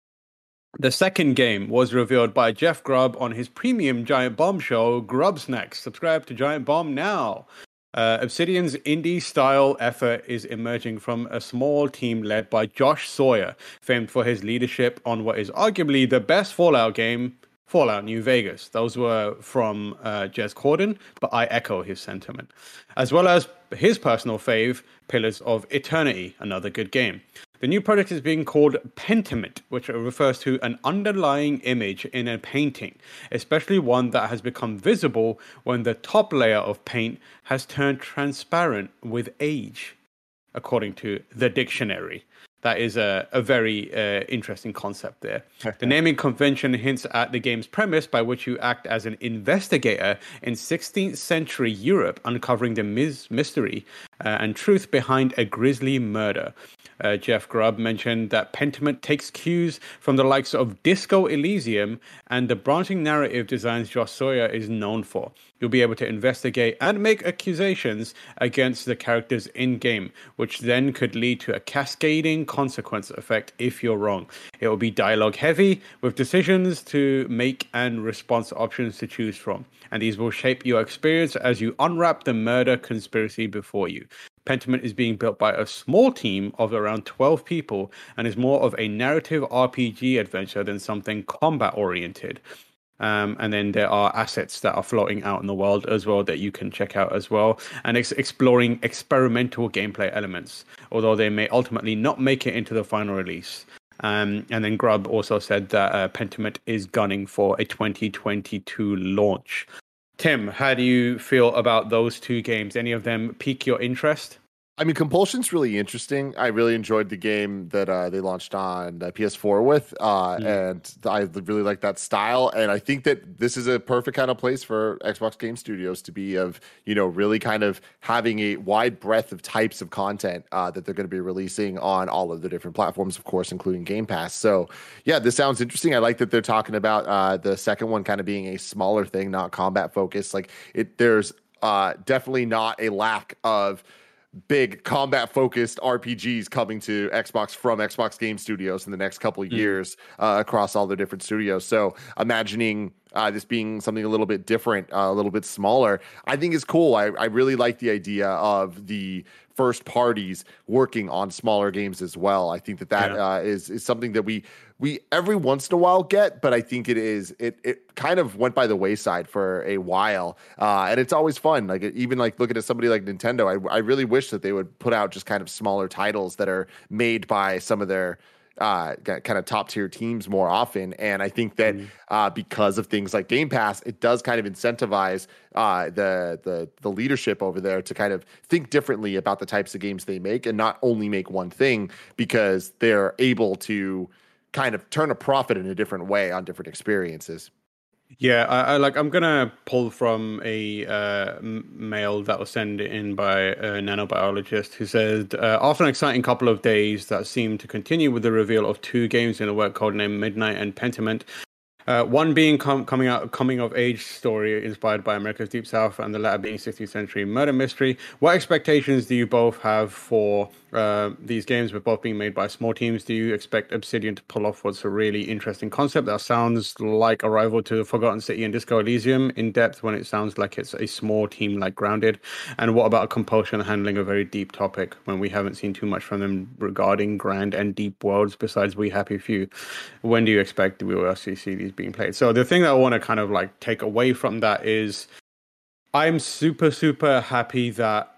The second game was revealed by Jeff Grubb on his premium Giant Bomb show, Grubsnacks. Subscribe to Giant Bomb now. Uh, Obsidian's indie-style effort is emerging from a small team led by Josh Sawyer, famed for his leadership on what is arguably the best Fallout game, Fallout New Vegas. Those were from uh, Jez Corden, but I echo his sentiment. As well as his personal fave, Pillars of Eternity, another good game. The new project is being called Pentiment, which refers to an underlying image in a painting, especially one that has become visible when the top layer of paint has turned transparent with age, according to the dictionary. That is a, a very uh, interesting concept there. The naming convention hints at the game's premise, by which you act as an investigator in sixteenth century Europe, uncovering the mis- mystery uh, and truth behind a grisly murder. Uh, Jeff Grubb mentioned that Pentiment takes cues from the likes of Disco Elysium and the branching narrative designs Josh Sawyer is known for. You'll be able to investigate and make accusations against the characters in-game, which then could lead to a cascading consequence effect if you're wrong. It will be dialogue heavy, with decisions to make and response options to choose from, and these will shape your experience as you unwrap the murder conspiracy before you. Pentiment is being built by a small team of around twelve people and is more of a narrative R P G adventure than something combat-oriented. Um, and then there are assets that are floating out in the world as well that you can check out as well, and ex- exploring experimental gameplay elements, although they may ultimately not make it into the final release. Um, and then Grubb also said that uh, Pentiment is gunning for a twenty twenty-two launch. Tim, how do you feel about those two games? Any of them pique your interest? I mean, Compulsion's really interesting. I really enjoyed the game that uh, they launched on uh, P S four with, uh, mm. and I really like that style. And I think that this is a perfect kind of place for Xbox Game Studios to be of, you know, really kind of having a wide breadth of types of content uh, that they're going to be releasing on all of the different platforms, of course, including Game Pass. So, yeah, this sounds interesting. I like that they're talking about uh, the second one kind of being a smaller thing, not combat focused. Like it, there's uh, definitely not a lack of big combat focused R P Gs coming to Xbox from Xbox Game Studios in the next couple of mm. years uh, across all the different studios. So imagining uh, this being something a little bit different, uh, a little bit smaller, I think is cool. I, I really like the idea of the first parties working on smaller games as well. I think that that yeah. uh, is is something that we we every once in a while get, but I think it is it it kind of went by the wayside for a while, uh, and it's always fun. Like even like looking at somebody like Nintendo, I I really wish that they would put out just kind of smaller titles that are made by some of their uh kind of top tier teams more often. And I think that mm. uh because of things like Game Pass, it does kind of incentivize uh the the the leadership over there to kind of think differently about the types of games they make and not only make one thing, because they're able to kind of turn a profit in a different way on different experiences. Yeah, I, I like. I'm gonna pull from a uh, mail that was sent in by a nanobiologist who said, uh, after an exciting couple of days that seemed to continue with the reveal of two games in a work codenamed Midnight and Pentiment, uh, one being com- coming out coming of age story inspired by America's Deep South, and the latter being sixteenth century murder mystery. What expectations do you both have for uh, these games, with both being made by small teams? Do you expect Obsidian to pull off what's a really interesting concept that sounds like a rival to Forgotten City and Disco Elysium in depth, when it sounds like it's a small team like Grounded? And what about Compulsion handling a very deep topic when we haven't seen too much from them regarding grand and deep worlds besides We Happy Few? When do you expect we will actually see these being played? So the thing that I want to kind of like take away from that is I'm super, super happy that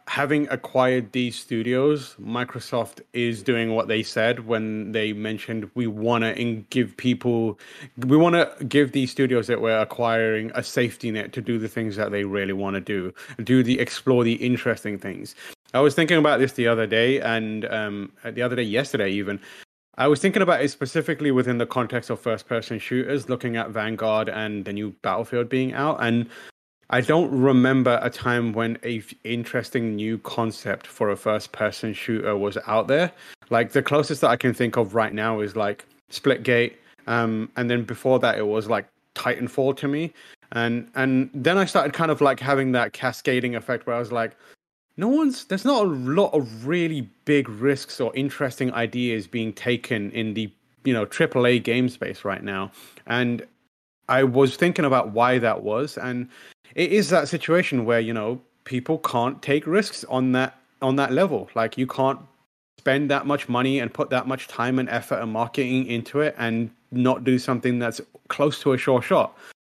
having acquired these studios, Microsoft is doing what they said when they mentioned we want to give people, we want to give these studios that we're acquiring a safety net to do the things that they really want to do, do the explore the interesting things. I was thinking about this the other day, and um, the other day, yesterday even. I was thinking about it specifically within the context of first-person shooters, looking at Vanguard and the new Battlefield being out, and I don't remember a time when a f- interesting new concept for a first-person shooter was out there. Like, the closest that I can think of right now is like Splitgate, um, and then before that it was like Titanfall to me, and and then I started kind of like having that cascading effect where I was like, no one's there's not a lot of really big risks or interesting ideas being taken in the you know triple A game space right now, and I was thinking about why that was, and it is that situation where, you know, people can't take risks on that on that level. Like, you can't spend that much money and put that much time and effort and marketing into it and not do something that's close to a sure shot.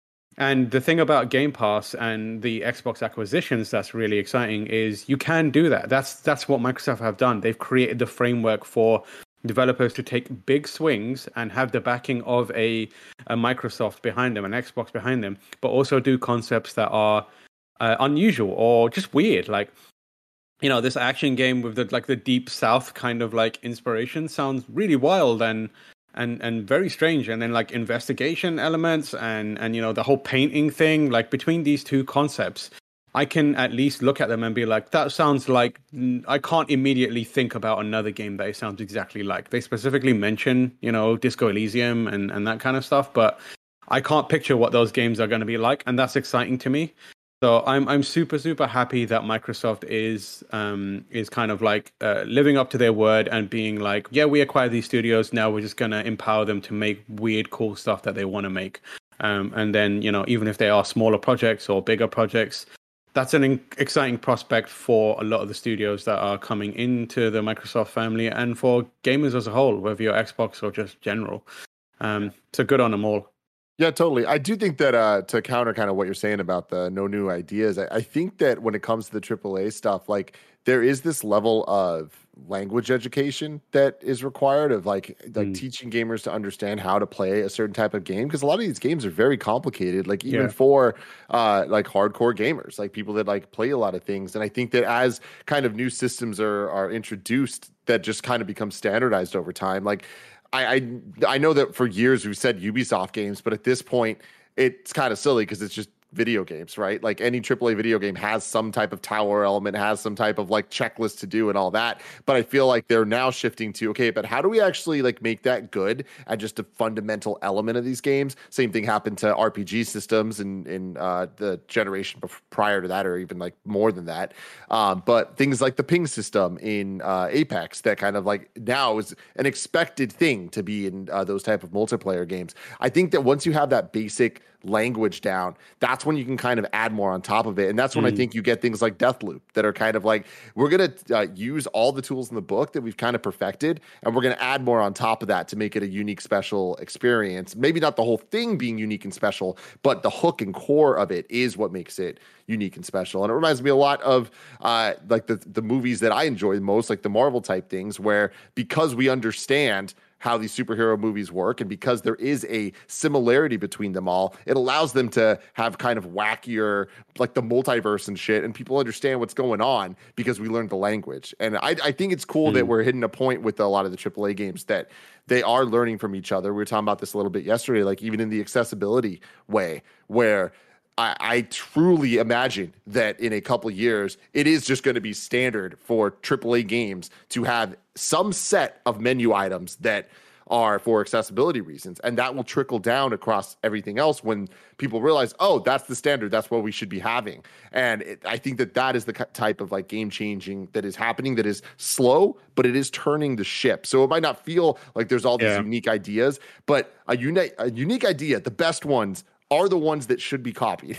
And the thing about Game Pass and the Xbox acquisitions that's really exciting is you can do that. That's that's what Microsoft have done. They've created the framework for developers to take big swings and have the backing of a, a Microsoft behind them, an Xbox behind them, but also do concepts that are uh, unusual or just weird. Like, you know, this action game with the like the Deep South kind of like inspiration sounds really wild and and and very strange. And then like investigation elements and and you know the whole painting thing. Like, between these two concepts, I can at least look at them and be like, that sounds like, I can't immediately think about another game that it sounds exactly like. They specifically mention, you know, Disco Elysium and, and that kind of stuff, but I can't picture what those games are going to be like, and that's exciting to me. So I'm I'm super, super happy that Microsoft is um is kind of like uh, living up to their word and being like, yeah, we acquired these studios, now we're just going to empower them to make weird, cool stuff that they want to make. Um, and then, you know, even if they are smaller projects or bigger projects, that's an in- exciting prospect for a lot of the studios that are coming into the Microsoft family and for gamers as a whole, whether you're Xbox or just general. Um, so good on them all. Yeah, totally. I do think that uh, to counter kind of what you're saying about the no new ideas, I, I think that when it comes to the triple A stuff, like there is this level of language education that is required of like like mm. teaching gamers to understand how to play a certain type of game, because a lot of these games are very complicated, like even yeah. for uh like hardcore gamers, like people that like play a lot of things. And I think that as kind of new systems are are introduced, that just kind of becomes standardized over time. Like I I, I know that for years we've said Ubisoft games, but at this point it's kind of silly because it's just video games, right? Like any triple A video game has some type of tower element, has some type of like checklist to do and all that. But I feel like they're now shifting to, okay, but how do we actually like make that good at just a fundamental element of these games? Same thing happened to R P G systems in, in uh, the generation prior to that, or even like more than that. Um, but things like the ping system in uh, Apex that kind of like now is an expected thing to be in uh, those type of multiplayer games. I think that once you have that basic language down, that's when you can kind of add more on top of it. And that's when mm. I think you get things like Deathloop that are kind of like, we're going to uh, use all the tools in the book that we've kind of perfected, and we're going to add more on top of that to make it a unique, special experience. Maybe not the whole thing being unique and special, but the hook and core of it is what makes it unique and special. And it reminds me a lot of uh, like the, the movies that I enjoy the most, like the Marvel type things, where because we understand how these superhero movies work, and because there is a similarity between them all, it allows them to have kind of wackier, like the multiverse and shit, and people understand what's going on because we learned the language. And I, I think it's cool mm. that we're hitting a point with a lot of the triple A games that they are learning from each other. We were talking about this a little bit yesterday, like even in the accessibility way, where I, I truly imagine that in a couple of years, it is just going to be standard for triple A games to have some set of menu items that are for accessibility reasons. And that will trickle down across everything else when people realize, oh, that's the standard. That's what we should be having. And it, I think that that is the type of like game changing that is happening, that is slow, but it is turning the ship. So it might not feel like there's all these yeah. unique ideas, but a, uni- a unique idea, the best ones are the ones that should be copied.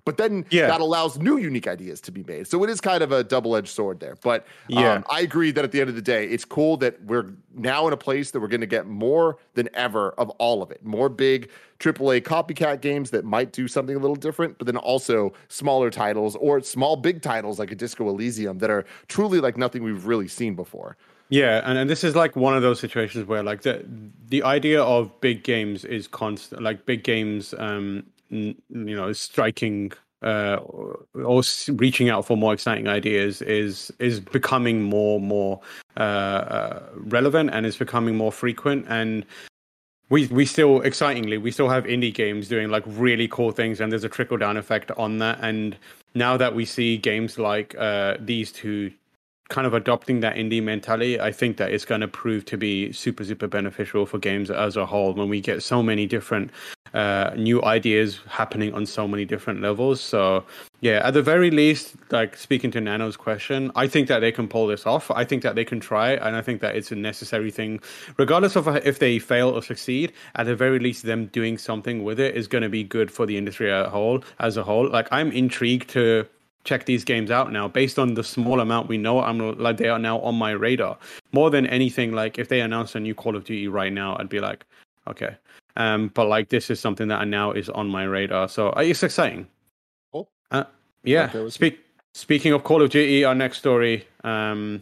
but then yeah. that allows new unique ideas to be made. So it is kind of a double-edged sword there. But um, yeah. I agree that at the end of the day, it's cool that we're now in a place that we're going to get more than ever of all of it. More big triple A copycat games that might do something a little different, but then also smaller titles or small big titles like a Disco Elysium that are truly like nothing we've really seen before. Yeah, and, and this is like one of those situations where like the the idea of big games is constant, like big games, um, n- you know, striking uh, or, or s- reaching out for more exciting ideas is is becoming more more uh, uh, relevant and is becoming more frequent. And we we still excitingly we still have indie games doing like really cool things, and there's a trickle down effect on that. And now that we see games like uh, these two kind of adopting that indie mentality, I think that it's going to prove to be super, super beneficial for games as a whole when we get so many different uh, new ideas happening on so many different levels. So, yeah, at the very least, like speaking to Nano's question, I think that they can pull this off. I think that they can try, and I think that it's a necessary thing. Regardless of if they fail or succeed, at the very least, them doing something with it is going to be good for the industry as a whole. As a whole, like I'm intrigued to check these games out now based on the small amount we know. I'm like, they are now on my radar more than anything. Like if they announce a new Call of Duty right now, I'd be like, okay. Um, but like this is something that now is on my radar, so uh, it's exciting. Cool. Uh, yeah. Okay, Speak. Speaking of Call of Duty, our next story, um,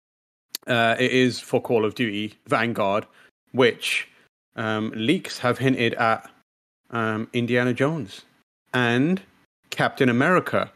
uh, it is for Call of Duty Vanguard, which um, leaks have hinted at um, Indiana Jones and Captain America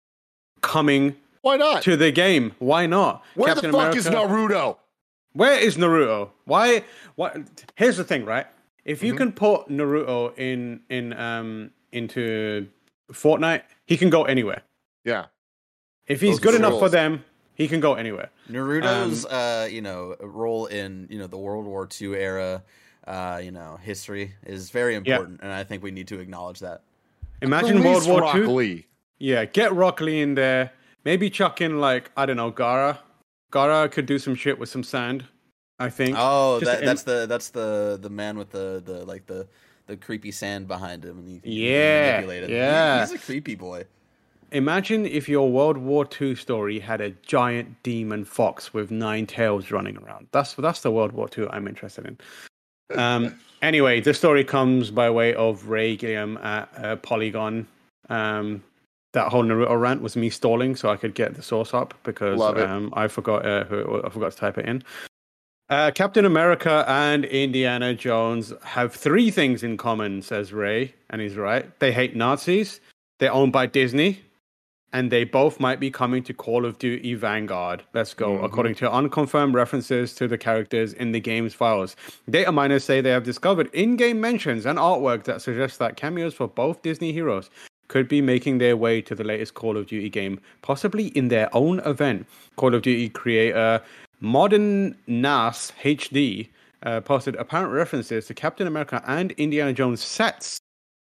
coming Why not? to the game. Why not? Where Captain the fuck America, is Naruto? Where is Naruto? Why? What? Here's the thing, right? If you Mhm. can put Naruto in in um into Fortnite, he can go anywhere. Yeah. If he's Those are good the enough for rules. them, he can go anywhere. Naruto's, uh, you know, role in you know the World War Two era, uh, you know, history is very important, and I think we need to acknowledge that. Imagine At World least War Rock Two. Lee. Yeah, get Rock Lee in there. Maybe chuck in like I don't know, Gara. Gara could do some shit with some sand. I think. Oh, Just that, in- that's the that's the the man with the, the like the the creepy sand behind him, and he, he can Yeah, manipulate it. He- yeah. he's a creepy boy. Imagine if your World War Two story had a giant demon fox with nine tails running around. That's that's the World War Two I'm interested in. Um, anyway, the story comes by way of Ray Gilliam at uh, Polygon. Um, that whole Naruto rant was me stalling so I could get the source up because Love it. um, I forgot uh, who, I forgot to type it in. Uh, Captain America and Indiana Jones have three things in common, says Ray, and he's right. They hate Nazis. They're owned by Disney. And they both might be coming to Call of Duty Vanguard. Let's go. Mhm. According to unconfirmed references to the characters in the game's files. Data miners say they have discovered in-game mentions and artwork that suggests that cameos for both Disney heroes could be making their way to the latest Call of Duty game, possibly in their own event. Call of Duty creator Modern N A S H D uh, posted apparent references to Captain America and Indiana Jones sets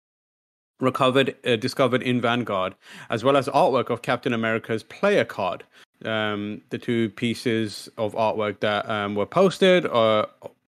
recovered, uh, discovered in Vanguard, as well as artwork of Captain America's player card. Um, the two pieces of artwork that um, were posted are,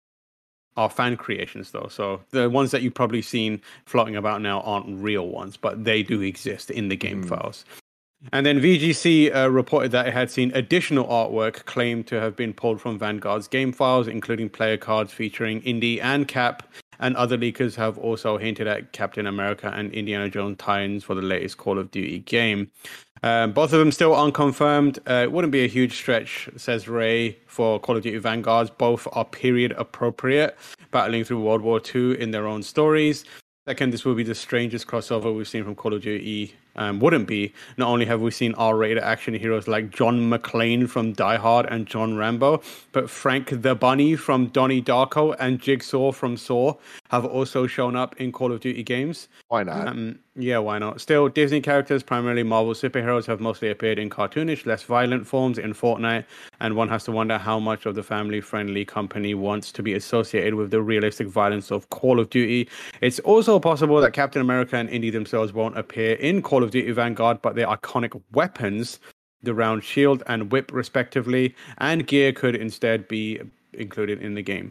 are fan creations, though. So the ones that you've probably seen floating about now aren't real ones, but they do exist in the game Mhm. files. And then V G C uh, reported that it had seen additional artwork claimed to have been pulled from Vanguard's game files, including player cards featuring Indy and Cap. And other leakers have also hinted at Captain America and Indiana Jones tie-ins for the latest Call of Duty game. Um, both of them still unconfirmed. Uh, it wouldn't be a huge stretch, says Ray, for Call of Duty Vanguards. Both are period appropriate, battling through World War Two in their own stories. Second, this will be the strangest crossover we've seen from Call of Duty. Um, wouldn't be. Not only have we seen R-rated action heroes like John McClane from Die Hard and John Rambo, but Frank the Bunny from Donnie Darko and Jigsaw from Saw have also shown up in Call of Duty games. Why not? Um, yeah, why not? Still, Disney characters, primarily Marvel superheroes, have mostly appeared in cartoonish, less violent forms in Fortnite, and one has to wonder how much of the family-friendly company wants to be associated with the realistic violence of Call of Duty. It's also possible that Captain America and Indy themselves won't appear in Call of Duty Vanguard, but their iconic weapons, the round shield and whip respectively, and gear could instead be included in the game.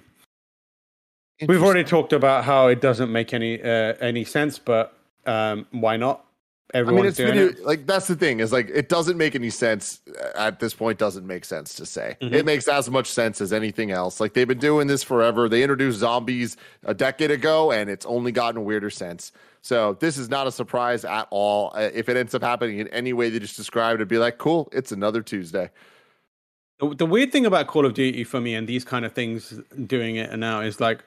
We've already talked about how it doesn't make any uh, any sense, but um, why not? everyone's I mean, it's doing video, it. like that's the thing is like it doesn't make any sense at this point. Doesn't make sense to say. Mhm. It makes as much sense as anything else. Like they've been doing this forever. They introduced zombies a decade ago, and it's only gotten weirder since. So this is not a surprise at all. Uh, If it ends up happening in any way they just described, it'd be like, cool, it's another Tuesday. The, the weird thing about Call of Duty for me and these kind of things doing it now is like,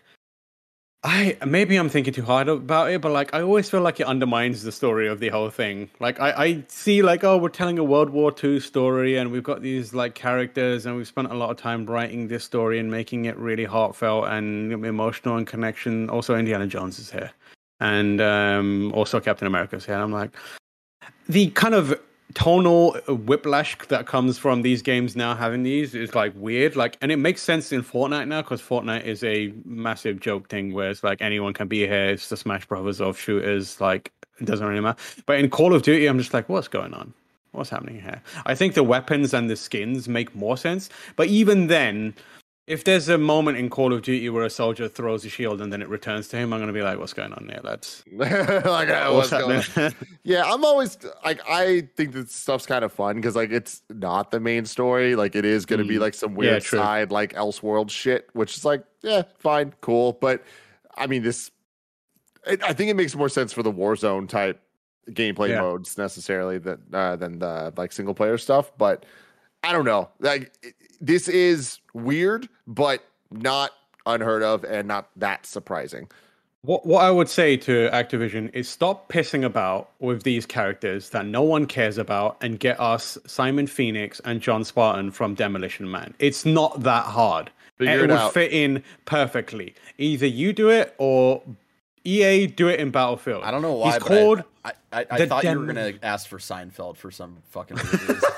I maybe I'm thinking too hard about it, but like I always feel like it undermines the story of the whole thing. Like I, I see like, oh, we're telling a World War Two story and we've got these like characters and we've spent a lot of time writing this story and making it really heartfelt and emotional and connection. Also Indiana Jones is here. And um, also Captain America's here. And I'm like, the kind of tonal whiplash that comes from these games now having these is like weird. Like, and it makes sense in Fortnite now because Fortnite is a massive joke thing where it's like anyone can be here. It's the Smash Brothers of shooters. Like, it doesn't really matter. But in Call of Duty, I'm just like, what's going on? What's happening here? I think the weapons and the skins make more sense. But even then, if there's a moment in Call of Duty where a soldier throws a shield and then it returns to him, I'm going to be like, what's going on there, lads? like, uh, what's going on? Yeah, I'm always like, I think that stuff's kind of fun because like it's not the main story. Like it is going to be Mm. like some Yeah, weird true. side, like Elseworld shit, which is like, yeah, fine, cool. But I mean, this, it, I think it makes more sense for the Warzone type gameplay Yeah. modes necessarily that uh, than the like single player stuff. But I don't know. Like it, this is weird, but not unheard of and not that surprising. What what I would say to Activision is stop pissing about with these characters that no one cares about and get us Simon Phoenix and John Spartan from Demolition Man. It's not that hard. Figure it it would out. fit in perfectly. Either you do it or E A do it in Battlefield. I don't know why, He's but called I, I, I the thought you were Dem- gonna ask for Seinfeld for some fucking weird reason.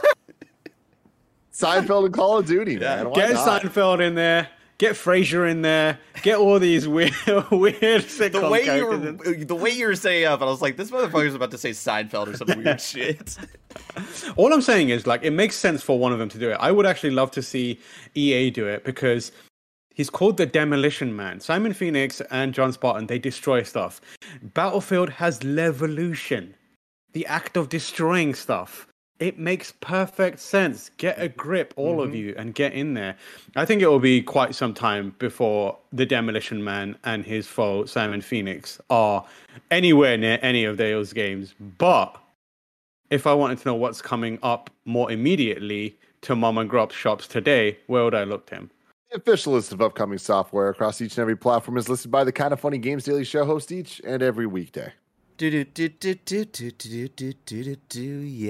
Seinfeld and Call of Duty, Yeah. man. Why Get not? Seinfeld in there. Get Frasier in there. Get all these weird, weird sitcom the way you characters in. were, the way you were saying up, and I was like, this motherfucker's about to say Seinfeld or some weird shit. All I'm saying is, like, it makes sense for one of them to do it. I would actually love to see E A do it because he's called the Demolition Man. Simon Phoenix and John Spartan, they destroy stuff. Battlefield has Levolution, the act of destroying stuff. It makes perfect sense. Get a grip, all of you, and get in there. I think it will be quite some time before the Demolition Man and his foe, Simon Phoenix, are anywhere near any of those games. But if I wanted to know what's coming up more immediately to mom and grop shops today, where would I look, Tim? The official list of upcoming software across each and every platform is listed by the Kind of Funny Games Daily Show host each and every weekday. Do do do do do do do do do do do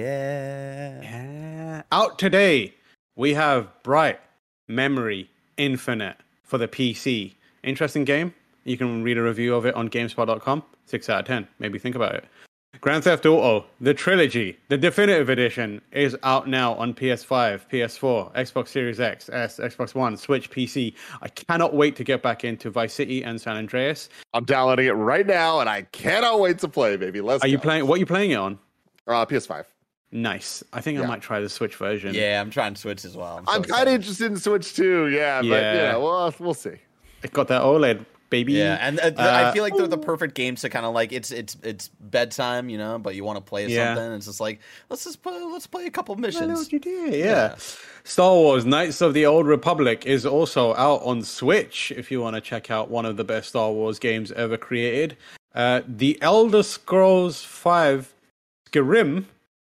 yeah. Yeah. Out today, we have Bright Memory Infinite for the P C. Interesting game. You can read a review of it on GameSpot dot com. six out of ten. Maybe think about it. Grand Theft Auto, the trilogy, the definitive edition, is out now on P S five, P S four, Xbox Series X, S, Xbox One, Switch, P C. I cannot wait to get back into Vice City and San Andreas. I'm downloading it right now, and I cannot wait to play, baby. Let's Are you go. playing? What are you playing it on? Uh, P S five. Nice. I think I Yeah. might try the Switch version. Yeah, I'm trying to switch as well. I'm so kind excited. of interested in Switch too, yeah, but Yeah. yeah, well, we'll see. It got that OLED, baby. Yeah, and uh, th- Uh, I feel like they're the perfect games to kind of like it's it's it's bedtime, you know, but you want to play Yeah. something. It's just like let's just play, let's play a couple I know missions. what you did, yeah. Yeah. Star Wars Knights of the Old Republic is also out on Switch if you want to check out one of the best Star Wars games ever created. Uh, the Elder Scrolls five Skyrim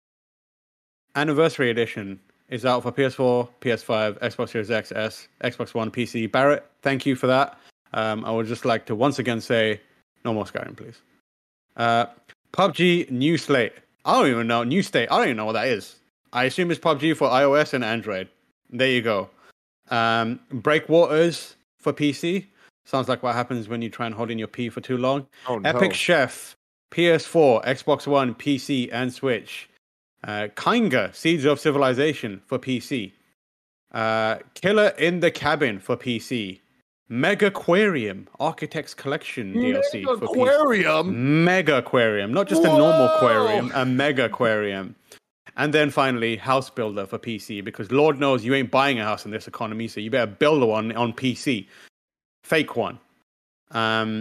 Anniversary Edition is out for P S four, P S five, Xbox Series X, S, Xbox One, P C. Barrett, thank you for that. Um, I would just like to once again say, no more Skyrim, please. Uh, P U B G New Slate. I don't even know. New State. I don't even know what that is. I assume it's P U B G for iOS and Android. There you go. Um, Breakwaters for P C. Sounds like what happens when you try and hold in your pee for too long. Oh, no. Epic Chef, P S four, Xbox One, P C, and Switch. Uh, Kainga, Seeds of Civilization for P C. Uh, Killer in the Cabin for P C. Megaquarium, Architect's Collection D L C for P C. Aquarium. Mega aquarium, not just a normal aquarium, a mega aquarium. And then finally, House Builder for P C, because Lord knows you ain't buying a house in this economy, so you better build one on P C. Fake one. Um,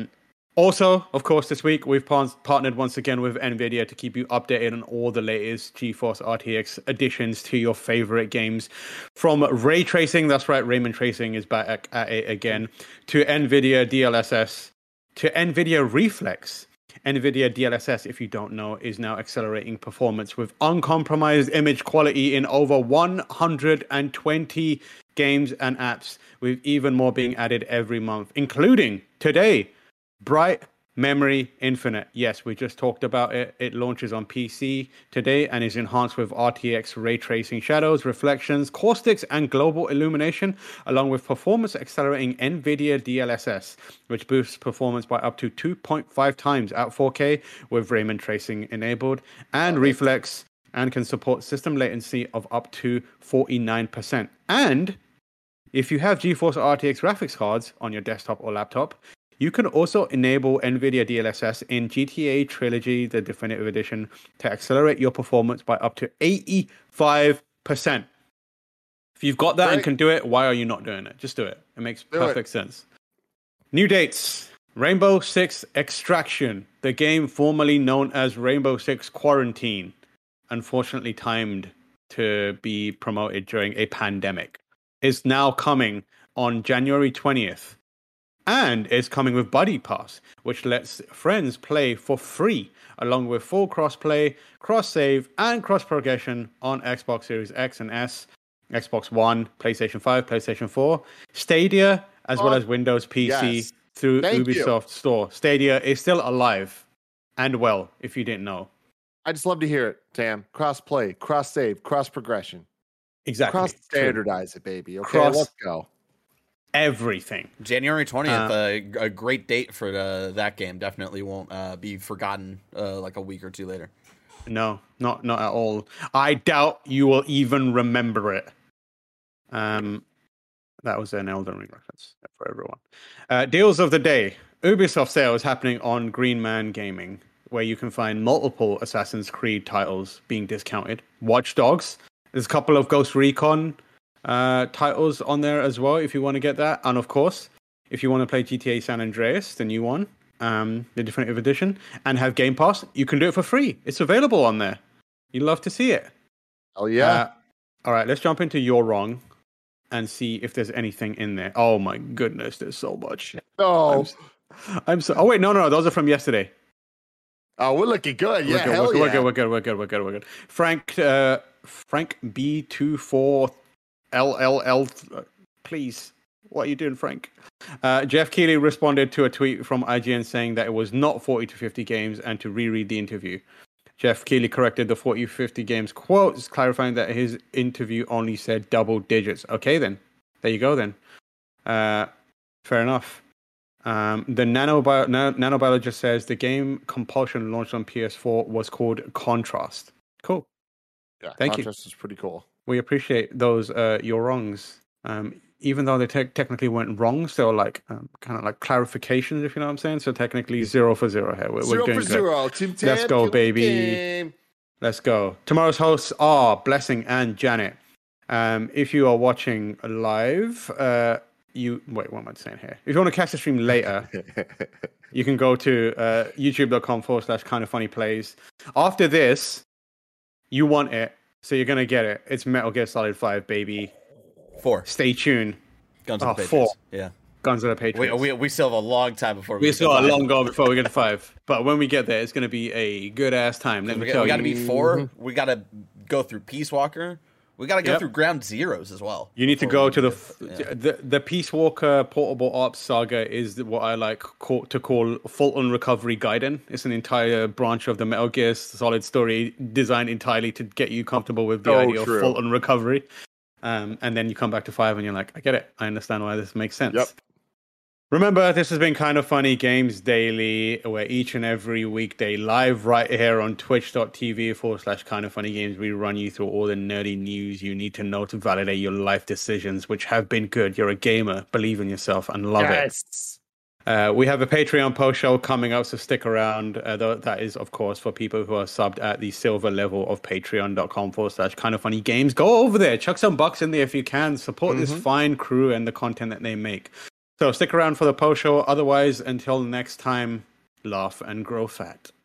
Also, of course, this week we've par- partnered once again with NVIDIA to keep you updated on all the latest GeForce R T X additions to your favorite games. From ray tracing, that's right, Raymond Tracing is back at it again, to NVIDIA D L S S, to NVIDIA Reflex. NVIDIA D L S S, if you don't know, is now accelerating performance with uncompromised image quality in over one hundred twenty games and apps, with even more being added every month, including today, Bright Memory Infinite. Yes, we just talked about it. It launches on P C today and is enhanced with R T X ray tracing, shadows, reflections, caustics, and global illumination, along with performance accelerating NVIDIA D L S S, which boosts performance by up to two point five times at four K with Raymond Tracing enabled, and okay. Reflex, and can support system latency of up to forty-nine percent. And if you have GeForce R T X graphics cards on your desktop or laptop, you can also enable NVIDIA D L S S in G T A Trilogy, the Definitive Edition, to accelerate your performance by up to eighty-five percent. If you've got that Great. and can do it, why are you not doing it? Just do it. It makes do perfect it. sense. New dates. Rainbow Six Extraction, the game formerly known as Rainbow Six Quarantine, unfortunately timed to be promoted during a pandemic, is now coming on January twentieth. And it's coming with Buddy Pass, which lets friends play for free, along with full cross-play, cross-save, and cross-progression on Xbox Series X and S, Xbox One, PlayStation five, PlayStation four, Stadia, as oh, well as Windows P C yes. through Thank Ubisoft you. Store. Stadia is still alive and well, if you didn't know. I just love to hear it, Tam. Cross-play, cross-save, cross-progression. Exactly. Cross-standardize it, baby. Okay, Cross- let's go. Everything. January twentieth, uh, uh, a great date for the, that game. Definitely won't uh, be forgotten uh, like a week or two later. No, not not at all. I doubt you will even remember it. Um, that was an Elden Ring reference for everyone. Uh, deals of the day. Ubisoft sale is happening on Green Man Gaming, where you can find multiple Assassin's Creed titles being discounted. Watch Dogs. There's a couple of Ghost Recon uh titles on there as well if you want to get that, and of course if you want to play G T A San Andreas, the new one, um the definitive edition, and have Game Pass, you can do it for free. It's available on there. You'd love to see it. Oh yeah. Uh, all right, let's jump into You're Wrong and see if there's anything in there. Oh my goodness, there's so much. Oh, I'm so, I'm so oh wait no no those are from yesterday. Oh, we're looking good. Yeah, we're good, hell we're, yeah. we're good we're good we're good we're good we're good Frank uh Frank B twenty-four L L L, please. What are you doing, Frank? Uh, Jeff Keighley responded to a tweet from I G N saying that it was not forty to fifty games and to reread the interview. Jeff Keighley corrected the forty to fifty games quotes, clarifying that his interview only said double digits. Okay, then. There you go, then. Uh, fair enough. Um, the nanobio- nan- nanobiologist says the game Compulsion launched on P S four was called Contrast. Cool. Yeah, Thank Contrast you. Contrast is pretty cool. We appreciate those uh, your wrongs, um, even though they te- technically weren't wrong. So like um, kind of like clarifications, if you know what I'm saying. So technically zero for zero here. We're, zero we're for zero. Tim Tam, Let's go, baby. Let's go. Tomorrow's hosts are Blessing and Janet. Um, if you are watching live, uh, you wait. What am I saying here? If you want to catch the stream later, you can go to uh, youtube.com forward slash kind of funny plays. After this, you want it. So you're gonna get it. It's Metal Gear Solid five, baby. Four. Stay tuned. Guns of oh, the Patriots. Four. Yeah. Guns of the Patriots. We, we, we still have a long time before we, we get still to a long go before we get to five. But when we get there, it's gonna be a good ass time. Let me we, tell we you. We gotta be four. We gotta go through Peace Walker. We gotta go yep. through Ground Zeroes as well. You need to go to the, yeah. the the Peace Walker Portable Ops saga is what I like call, to call Fulton Recovery Gaiden. It's an entire branch of the Metal Gear Solid story designed entirely to get you comfortable with the oh, idea true. of Fulton Recovery. Um, and then you come back to five and you're like, I get it. I understand why this makes sense. Yep. Remember, this has been Kind of Funny Games Daily, where each and every weekday, live right here on twitch.tv forward slash Kind of Funny Games, we run you through all the nerdy news you need to know to validate your life decisions, which have been good. You're a gamer, believe in yourself, and love yes. it. Uh, we have a Patreon post show coming up, so stick around. Uh, though that is, of course, for people who are subbed at the silver level of patreon.com forward slash Kind of Funny Games. Go over there, chuck some bucks in there if you can. Support mm-hmm. this fine crew and the content that they make. So stick around for the post show. Otherwise, until next time, laugh and grow fat.